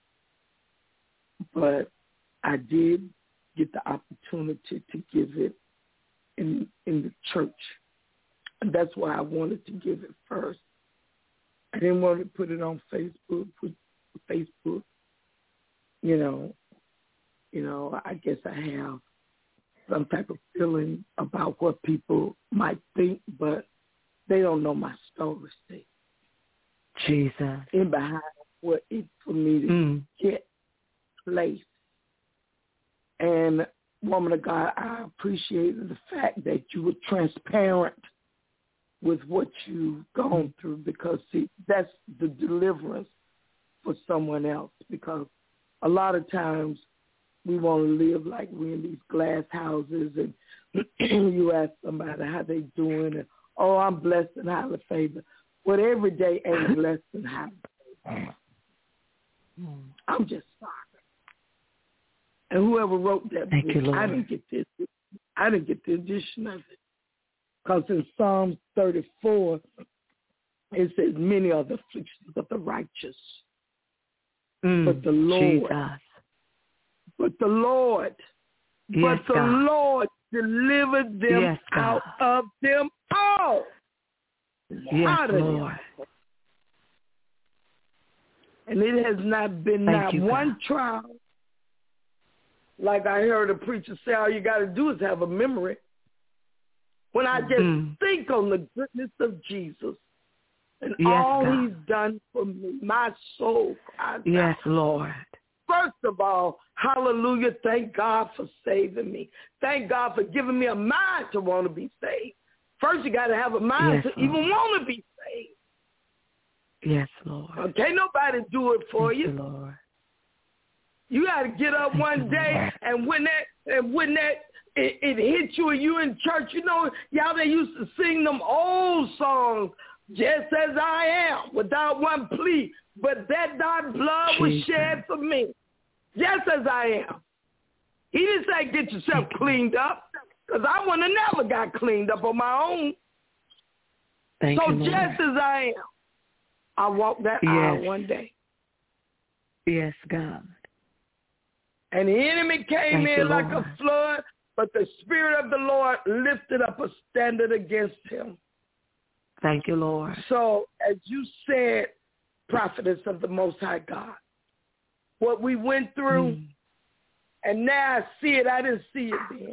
But I did get the opportunity to give it in in the church. And that's why I wanted to give it first. I didn't want to put it on Facebook, put Facebook, you know, you know, I guess I have some type of feeling about what people might think, but they don't know my story, see. Jesus. In behind what it for me to mm. get placed. And woman of God, I appreciated the fact that you were transparent with what you've gone through, because see, that's the deliverance for someone else, because a lot of times we want to live like we're in these glass houses and you ask somebody how they doing and, oh, I'm blessed and highly favored. But every day ain't blessed and highly favored. I'm just sorry. And whoever wrote that Thank book, you, Lord. I didn't get this. I didn't get the edition of it. Because in Psalms thirty-four, it says, many are the afflictions of the righteous. Mm, but the Lord, Jesus. but the Lord, yes, but the God. Lord delivered them yes, out of them all. Yes, Lord. And it has not been Thank not you, one God. trial. Like I heard a preacher say, all you got to do is have a memory. When I just mm. think on the goodness of Jesus and yes, all God. he's done for me, my soul cries Yes, out. Lord. First of all, hallelujah, thank God for saving me. Thank God for giving me a mind to want to be saved. First, you got to have a mind yes, to Lord. even want to be saved. Yes, Lord. Uh, can't nobody do it for Thank you. you, Lord. You got to get up one day, and when that, and when that, it, it hit you, and you in church, you know, y'all they used to sing them old songs, just as I am, without one plea, but that thy blood was shed for me, just as I am. He didn't say get yourself cleaned up, because I would have never got cleaned up on my own. Thank so you, just as I am, I walked that yes. aisle one day. Yes, God. And the enemy came Thank in you, like Lord. a flood, but the Spirit of the Lord lifted up a standard against him. Thank you, Lord. So, as you said, prophetess of the Most High God, what we went through, mm. and now I see it, I didn't see it then.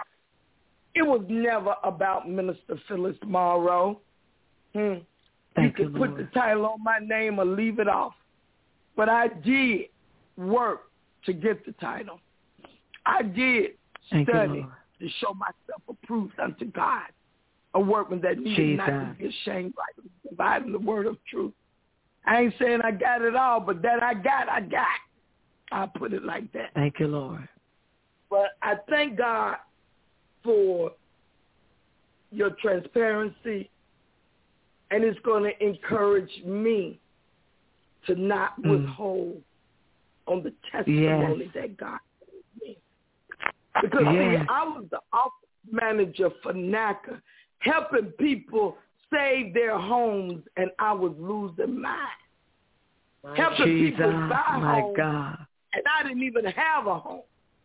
It was never about Minister Phyllis Monroe. Hmm. Thank you you, could put Lord. the title on my name or leave it off. But I did work to get the title. I did Thank study you, to show myself approved unto God, a workman that needed Jesus. not to be ashamed, like dividing the word of truth. I ain't saying I got it all, but that I got, I got. I'll put it like that. Thank you, Lord. But I thank God for your transparency, and it's going to encourage me to not mm. withhold on the testimony yes. that God gave me. Because, yes. see, I was the office manager for NACA, helping people save their homes, and I was losing mine. My helping Jesus, people buy my homes, God. and I didn't even have a home.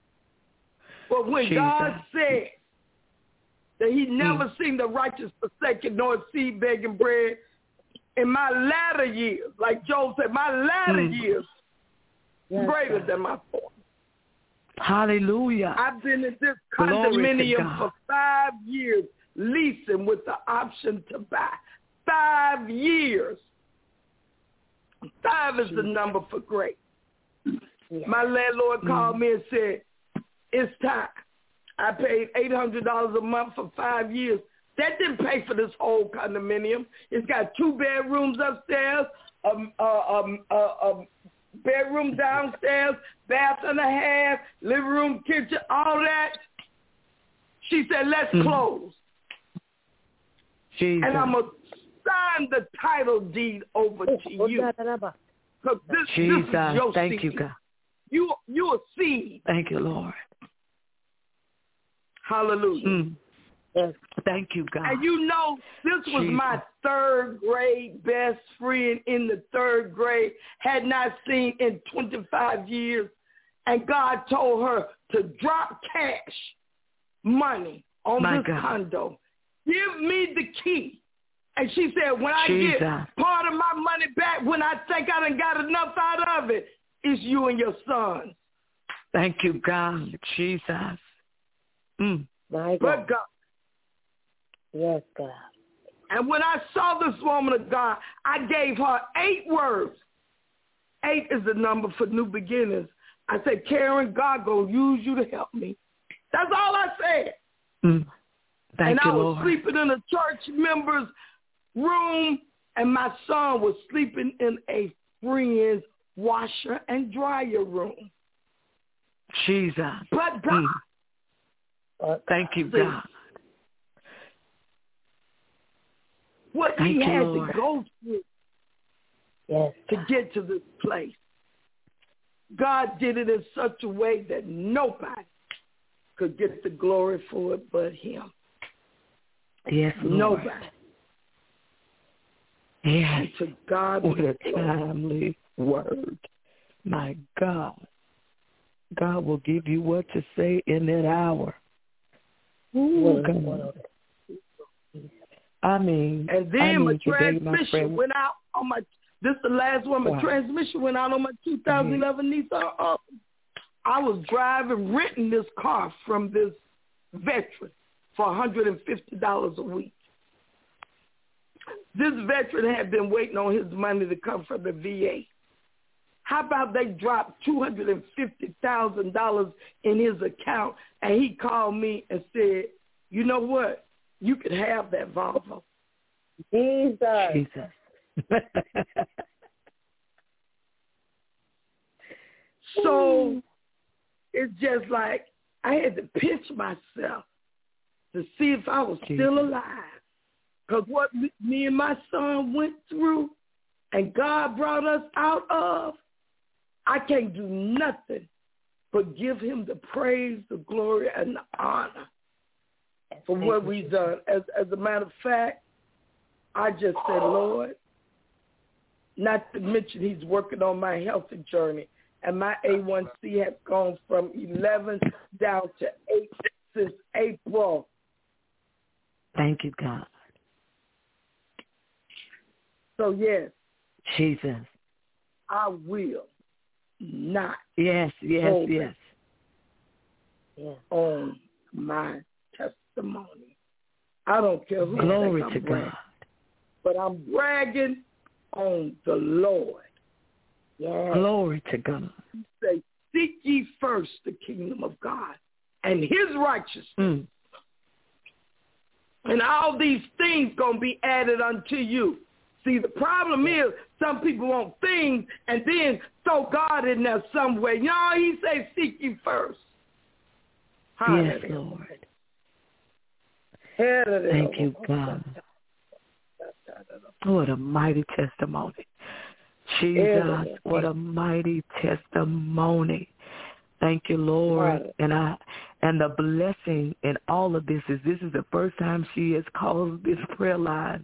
But when Jesus. God said that he never mm. seen the righteous forsaken nor seed begging bread, in my latter years, like Job said, my latter mm. years yes, greater God. Than my former. Hallelujah. I've been in this condominium for five years, leasing with the option to buy. Five years. Five is the number for great. Yeah. My landlord mm. called me and said, it's time. I paid eight hundred dollars a month for five years. That didn't pay for this whole condominium. It's got two bedrooms upstairs, a, a, a, a, a bedroom downstairs, bath and a half, living room, kitchen, all that. She said, let's mm. close. Jesus. And I'm going to sign the title deed over to you. Because this, Jesus, this is your thank seed. you, God. You, you a seed. Thank you, Lord. Hallelujah. Mm. Yes. Thank you, God. And you know, this was Jesus. My third grade best friend in the third grade, had not seen in twenty-five years. And God told her to drop cash money on my this God. condo. Give me the key. And she said, when I Jesus. get part of my money back, when I think I done got enough out of it, it's you and your son. Thank you, God. Jesus. Mm. My God. But God. Yes, God. And when I saw this woman of God, I gave her eight words. Eight is the number for new beginnings. I said, Karen, God gonna use you to help me. That's all I said. Mm. Thank and you, I was Lord. sleeping in a church member's room, and my son was sleeping in a friend's washer and dryer room. Jesus. But God. Mm. Thank you, God. What Thank he you, had Lord. to go through yes. to get to this place. God did it in such a way that nobody could get the glory for it but him. Yes, Lord. Nobody. Yes. And to God what be a timely word. My God. God will give you what to say in that hour. Ooh, God. I mean, and then I my mean today, transmission my went out on my, this is the last one, my wow. transmission went out on my two thousand eleven mm-hmm. Nissan Altima. I was driving, renting this car from this veteran for one hundred fifty dollars a week. This veteran had been waiting on his money to come from the V A. How about they dropped two hundred fifty thousand dollars in his account, and he called me and said, you know what? You could have that Volvo. Jesus. Jesus. so it's just like I had to pinch myself to see if I was still alive. Because what me and my son went through and God brought us out of, I can't do nothing but give him the praise, the glory, and the honor for what we've done. As, as a matter of fact, I just said, Lord, not to mention he's working on my healthy journey, and my A one C has gone from eleven down to eight since April. Thank you, God. So, yes. Jesus. I will not. Yes, yes, yes. yes. On my testimony. I don't care who Glory I'm to bragging, God. but I'm bragging on the Lord. Yes. Glory to God. He say, seek ye first the kingdom of God and his righteousness. Mm. And all these things going to be added unto you. See, the problem is some people want things and then throw God in there somewhere. You know, he say, seek ye first. Yes, Lord. Thank you, God. What a mighty testimony. Jesus, what a mighty testimony. Thank you, Lord. And I and the blessing in all of this is this is the first time she has called this prayer line.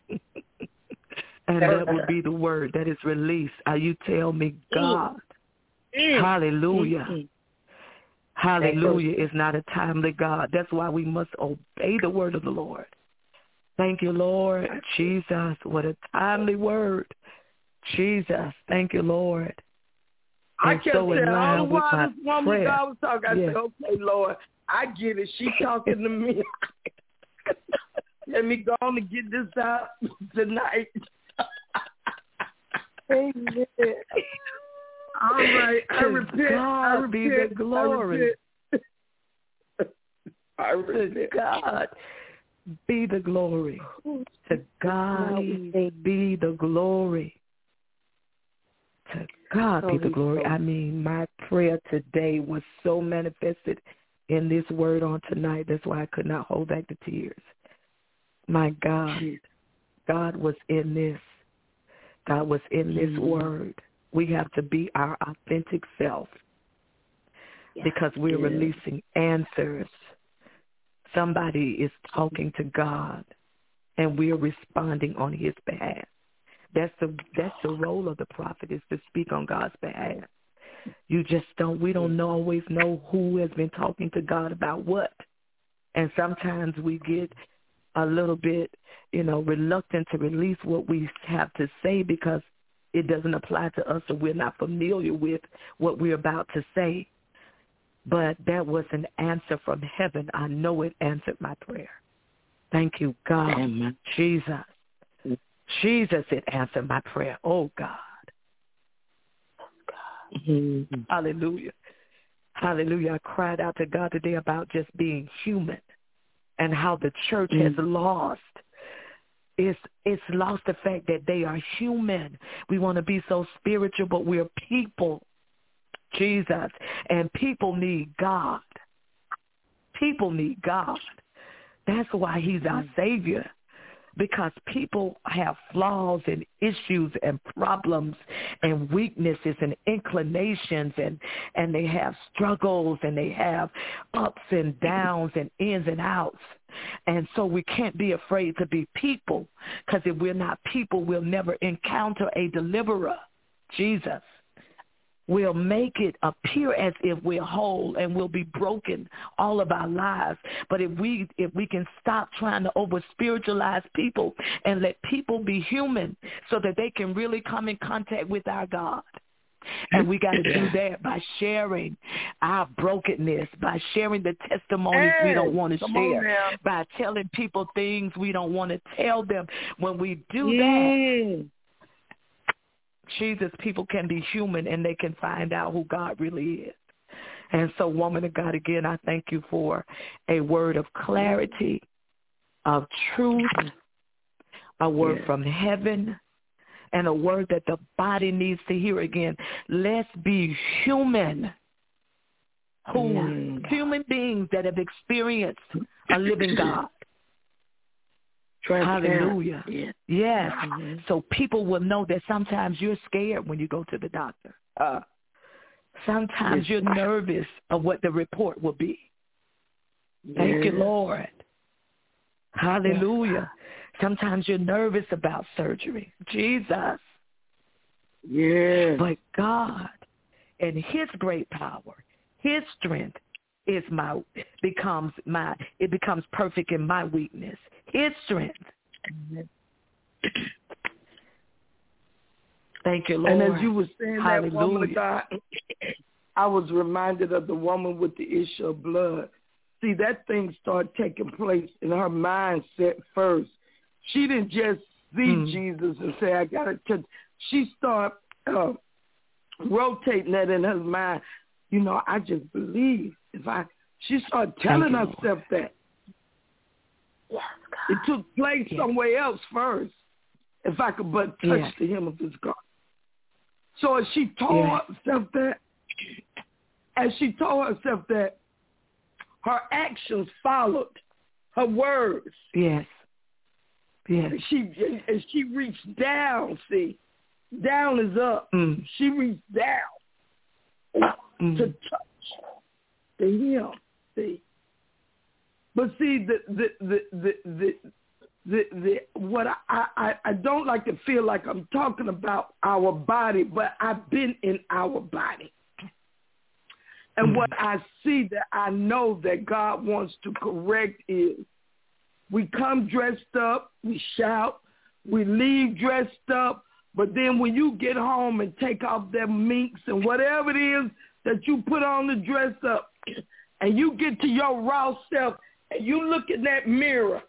And that would be the word that is released. Uh, you tell me, God. Mm. Hallelujah. Mm-hmm. Hallelujah is not a timely God. That's why we must obey the word of the Lord. Thank you, Lord. Jesus, what a timely word. Jesus, thank you, Lord. I kept so saying, all the while this woman prayer. God was talking, I yes. said, okay, Lord, I get it. She talking to me. Let me go on and get this out tonight. Amen. All right, I repent. God I repent. Be the glory. I repent. To God be the glory. To God be the glory. To God be the glory. I mean, my prayer today was so manifested in this word on tonight. That's why I could not hold back the tears. My God, God was in this. God was in this mm-hmm. word. We have to be our authentic self yeah. because we're yeah. releasing answers. Somebody is talking to God, and we're responding on his behalf. That's the that's the role of the prophet, is to speak on God's behalf. You just don't, we don't know, always know who has been talking to God about what. And sometimes we get a little bit, you know, reluctant to release what we have to say because it doesn't apply to us or we're not familiar with what we're about to say. But that was an answer from heaven. I know it answered my prayer. Thank you, God. Amen. Jesus. Jesus, it answered my prayer. Oh, God. God. Mm-hmm. Hallelujah. Hallelujah. I cried out to God today about just being human and how the church mm-hmm. has lost. It's, it's lost the fact that they are human. We want to be so spiritual, but we're people. Jesus. And people need God. People need God. That's why he's our Savior. Because people have flaws and issues and problems and weaknesses and inclinations, and, and they have struggles and they have ups and downs and ins and outs. And so we can't be afraid to be people, because if we're not people, we'll never encounter a deliverer, Jesus. We'll make it appear as if we're whole and we'll be broken all of our lives. But if we if we can stop trying to over-spiritualize people and let people be human so that they can really come in contact with our God. And we got to do that by sharing our brokenness, by sharing the testimonies hey, we don't want to share, by telling people things we don't want to tell them. When we do yeah. that, Jesus, people can be human and they can find out who God really is. And so, woman of God, again, I thank you for a word of clarity, of truth, a word yes. from heaven and a word that the body needs to hear again. Let's be human. Who mm. Human beings that have experienced a living God. Hallelujah. Yes. yes. Mm-hmm. So people will know that sometimes you're scared when you go to the doctor. Uh, sometimes yes. you're nervous of what the report will be. Yes. Thank you, Lord. Hallelujah. Yes. Sometimes you're nervous about surgery. Jesus. Yes. But God and his great power, his strength is my becomes my it becomes perfect in my weakness. His strength. Thank you, Lord. And as you were saying Hallelujah. that, woman of God, I was reminded of the woman with the issue of blood. See, that thing started taking place in her mindset first. She didn't just see mm. Jesus and say, I got to touch. She started uh, rotating that in her mind. You know, I just believe if I, she started telling you, herself Lord. that. Yes, God. It took place yes. somewhere else first. If I could but touch yes. the hem of his garment. So as she told yes. herself that, as she told herself that, her actions followed her words. Yes. Yes. And she as she reached down, see, down is up. Mm. She reached down mm. to touch the hem, see. But see, the the the the the, the, the what I, I I don't like to feel like I'm talking about our body, but I've been in our body. And mm-hmm. what I see that I know that God wants to correct is we come dressed up, we shout, we leave dressed up, but then when you get home and take off them minks and whatever it is that you put on to dress up, and you get to your raw self and you look in that mirror,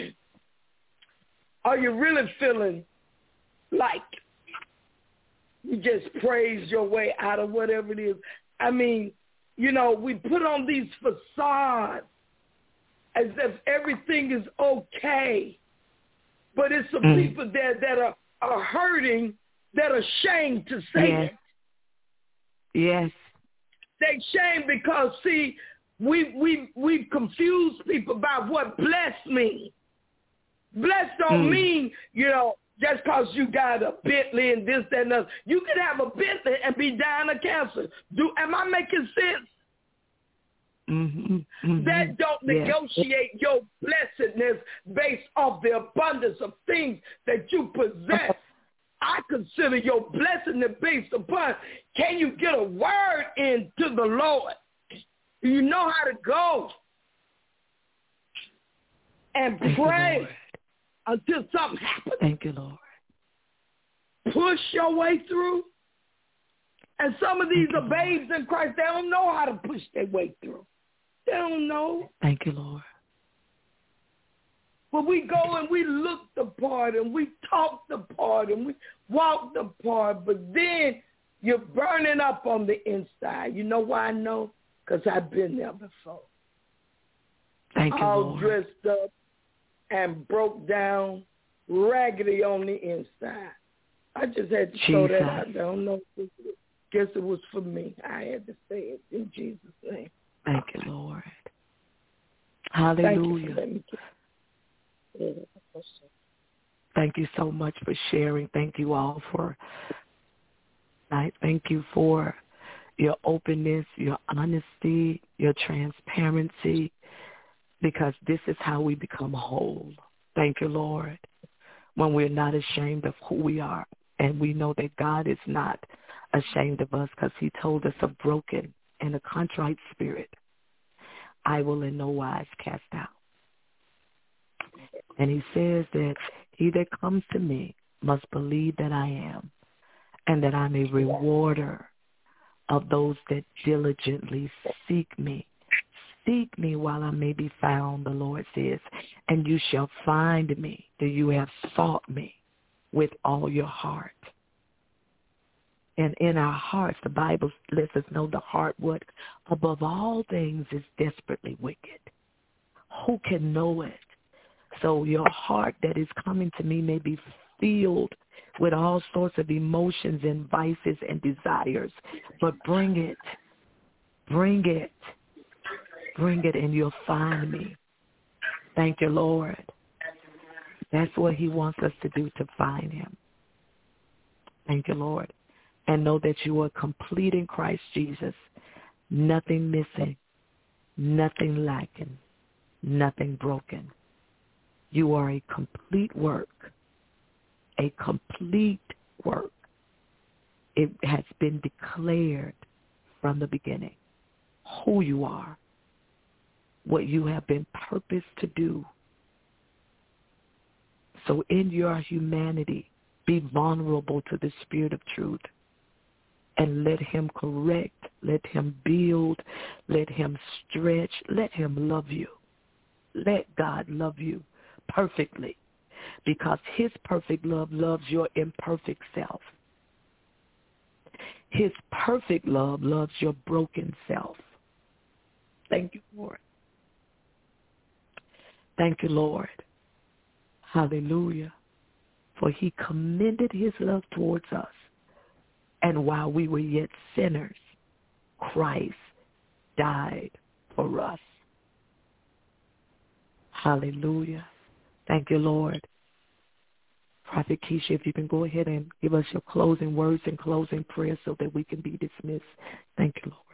are you really feeling like you just praise your way out of whatever it is? I mean, you know, we put on these facades as if everything is okay. But it's some mm. people there that are, are hurting that are ashamed to say yes. it. Yes. They're ashamed because, see, we we we confuse people about what blessed means. Blessed don't mm. mean, you know, just because you got a Bentley and this, that, and that. You can have a Bentley and be dying of cancer. Do am I making sense? Mm-hmm. Mm-hmm. That don't yes. negotiate your blessedness based off the abundance of things that you possess. I consider your blessedness based upon, can you get a word into the Lord? Do you know how to go and Thank pray you, until something happens? Thank you, Lord. Push your way through. And some of these Thank are babes Lord. in Christ. They don't know how to push their way through. They don't know. Thank you, Lord. But we go and we look the part and we talk the part and we walk the part, but then you're burning up on the inside. You know why I know? Because I've been there before. Thank you, All Lord. dressed up and broke down, raggedy on the inside. I just had to Jesus. throw that out there. I don't know. Guess it was for me. I had to say it in Jesus' name. Thank you, Lord. Hallelujah. Thank you, Thank you so much for sharing. Thank you all for I thank you for your openness, your honesty, your transparency, because this is how we become whole. Thank you, Lord, when we're not ashamed of who we are. And we know that God is not ashamed of us because he told us a broken and a contrite spirit I will in no wise cast out. And he says that he that comes to me must believe that I am, and that I'm a rewarder of those that diligently seek me. Seek me while I may be found, the Lord says, and you shall find me, that you have sought me with all your heart. And in our hearts, the Bible lets us know the heart, what above all things is desperately wicked. Who can know it? So your heart that is coming to me may be filled with all sorts of emotions and vices and desires. But bring it. Bring it. Bring it and you'll find me. Thank you, Lord. That's what he wants us to do, to find him. Thank you, Lord. And know that you are complete in Christ Jesus. Nothing missing, nothing lacking, nothing broken. You are a complete work, a complete work. It has been declared from the beginning who you are, what you have been purposed to do. So in your humanity, be vulnerable to the Spirit of truth and let him correct, let him build, let him stretch, let him love you. Let God love you perfectly because his perfect love loves your imperfect self. His perfect love loves your broken self. Thank you, Lord. Thank you, Lord. Hallelujah. For he commended his love towards us. And while we were yet sinners, Christ died for us. Hallelujah. Thank you, Lord. Prophet Keisha, if you can go ahead and give us your closing words and closing prayer so that we can be dismissed. Thank you, Lord.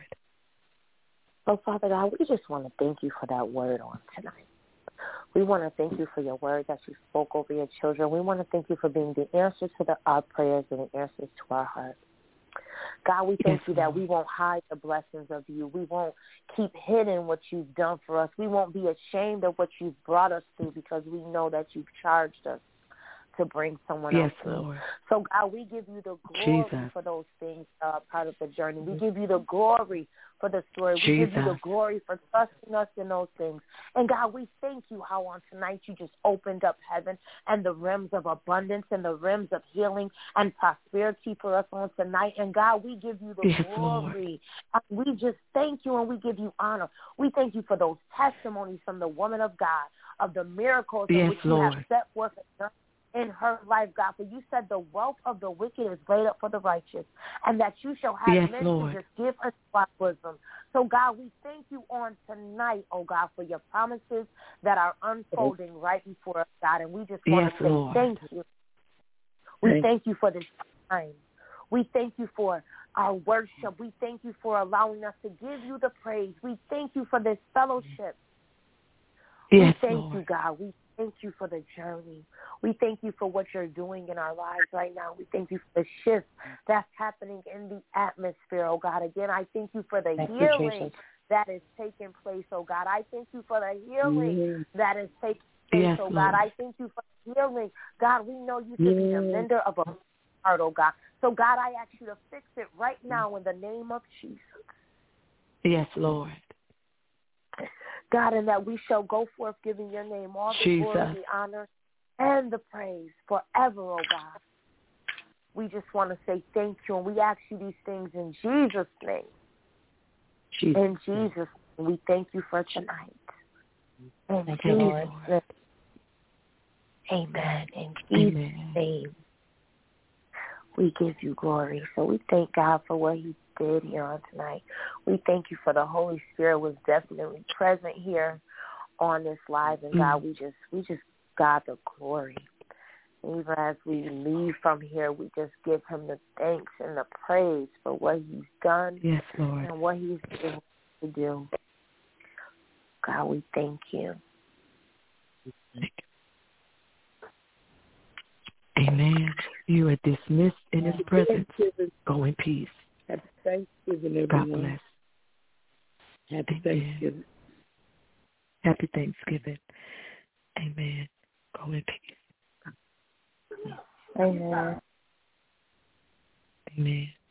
Oh, Father God, we just want to thank you for that word on tonight. We want to thank you for your word that you spoke over your children. We want to thank you for being the answer to the, our prayers and the answers to our hearts. God, we thank yes, you that we won't hide the blessings of you. We won't keep hidden what you've done for us. We won't be ashamed of what you've brought us through because we know that you've charged us to bring someone yes, else through. Lord. So, God, we give you the glory Jesus. for those things uh, part of the journey. We give you the glory for the story. We Jesus. give you the glory for trusting us in those things. And, God, we thank you how on tonight you just opened up heaven and the realms of abundance and the realms of healing and prosperity for us on tonight. And, God, we give you the yes, glory. And we just thank you and we give you honor. We thank you for those testimonies from the woman of God, of the miracles yes, in which you Lord. have set forth in her life, God. For you said the wealth of the wicked is laid up for the righteous, and that you shall have yes, men Lord. to just give us our bosom. So, God, we thank you on tonight, oh God, for your promises that are unfolding right before us, God. And we just want yes, to say Lord. thank you. We thank thank you for this time. We thank you for our worship. We thank you for allowing us to give you the praise. We thank you for this fellowship. Yes, we thank Lord. you, God. We thank you for the journey. We thank you for what you're doing in our lives right now. We thank you for the shift that's happening in the atmosphere, oh God. Again, I thank you for the thank healing you, that is taking place, oh God. I thank you for the healing yes. that is taking place, yes, oh Lord. God. I thank you for the healing. God, we know you to yes. be a mender of a heart, oh God. So, God, I ask you to fix it right now in the name of Jesus. Yes, Lord. God, and that we shall go forth giving your name all the Jesus. glory, the honor, and the praise forever, oh God. We just want to say thank you, and we ask you these things in Jesus' name. Jesus. In Jesus' name, we thank you for tonight. In Thank Jesus' you, name. Amen. In Jesus' Amen. name, we give you glory. So we thank God for what he did here on tonight. We thank you for the Holy Spirit was definitely present here on this live, and God, we just we just God the glory. Even as we leave from here, we just give him the thanks and the praise for what he's done yes, Lord. and what he's able to do. God, we thank you. Thank you. Amen. You are dismissed in his presence. Go in peace. Happy Thanksgiving, God everyone. bless. Happy Amen. Thanksgiving. Happy Thanksgiving. Amen. Go in peace. Amen. Amen.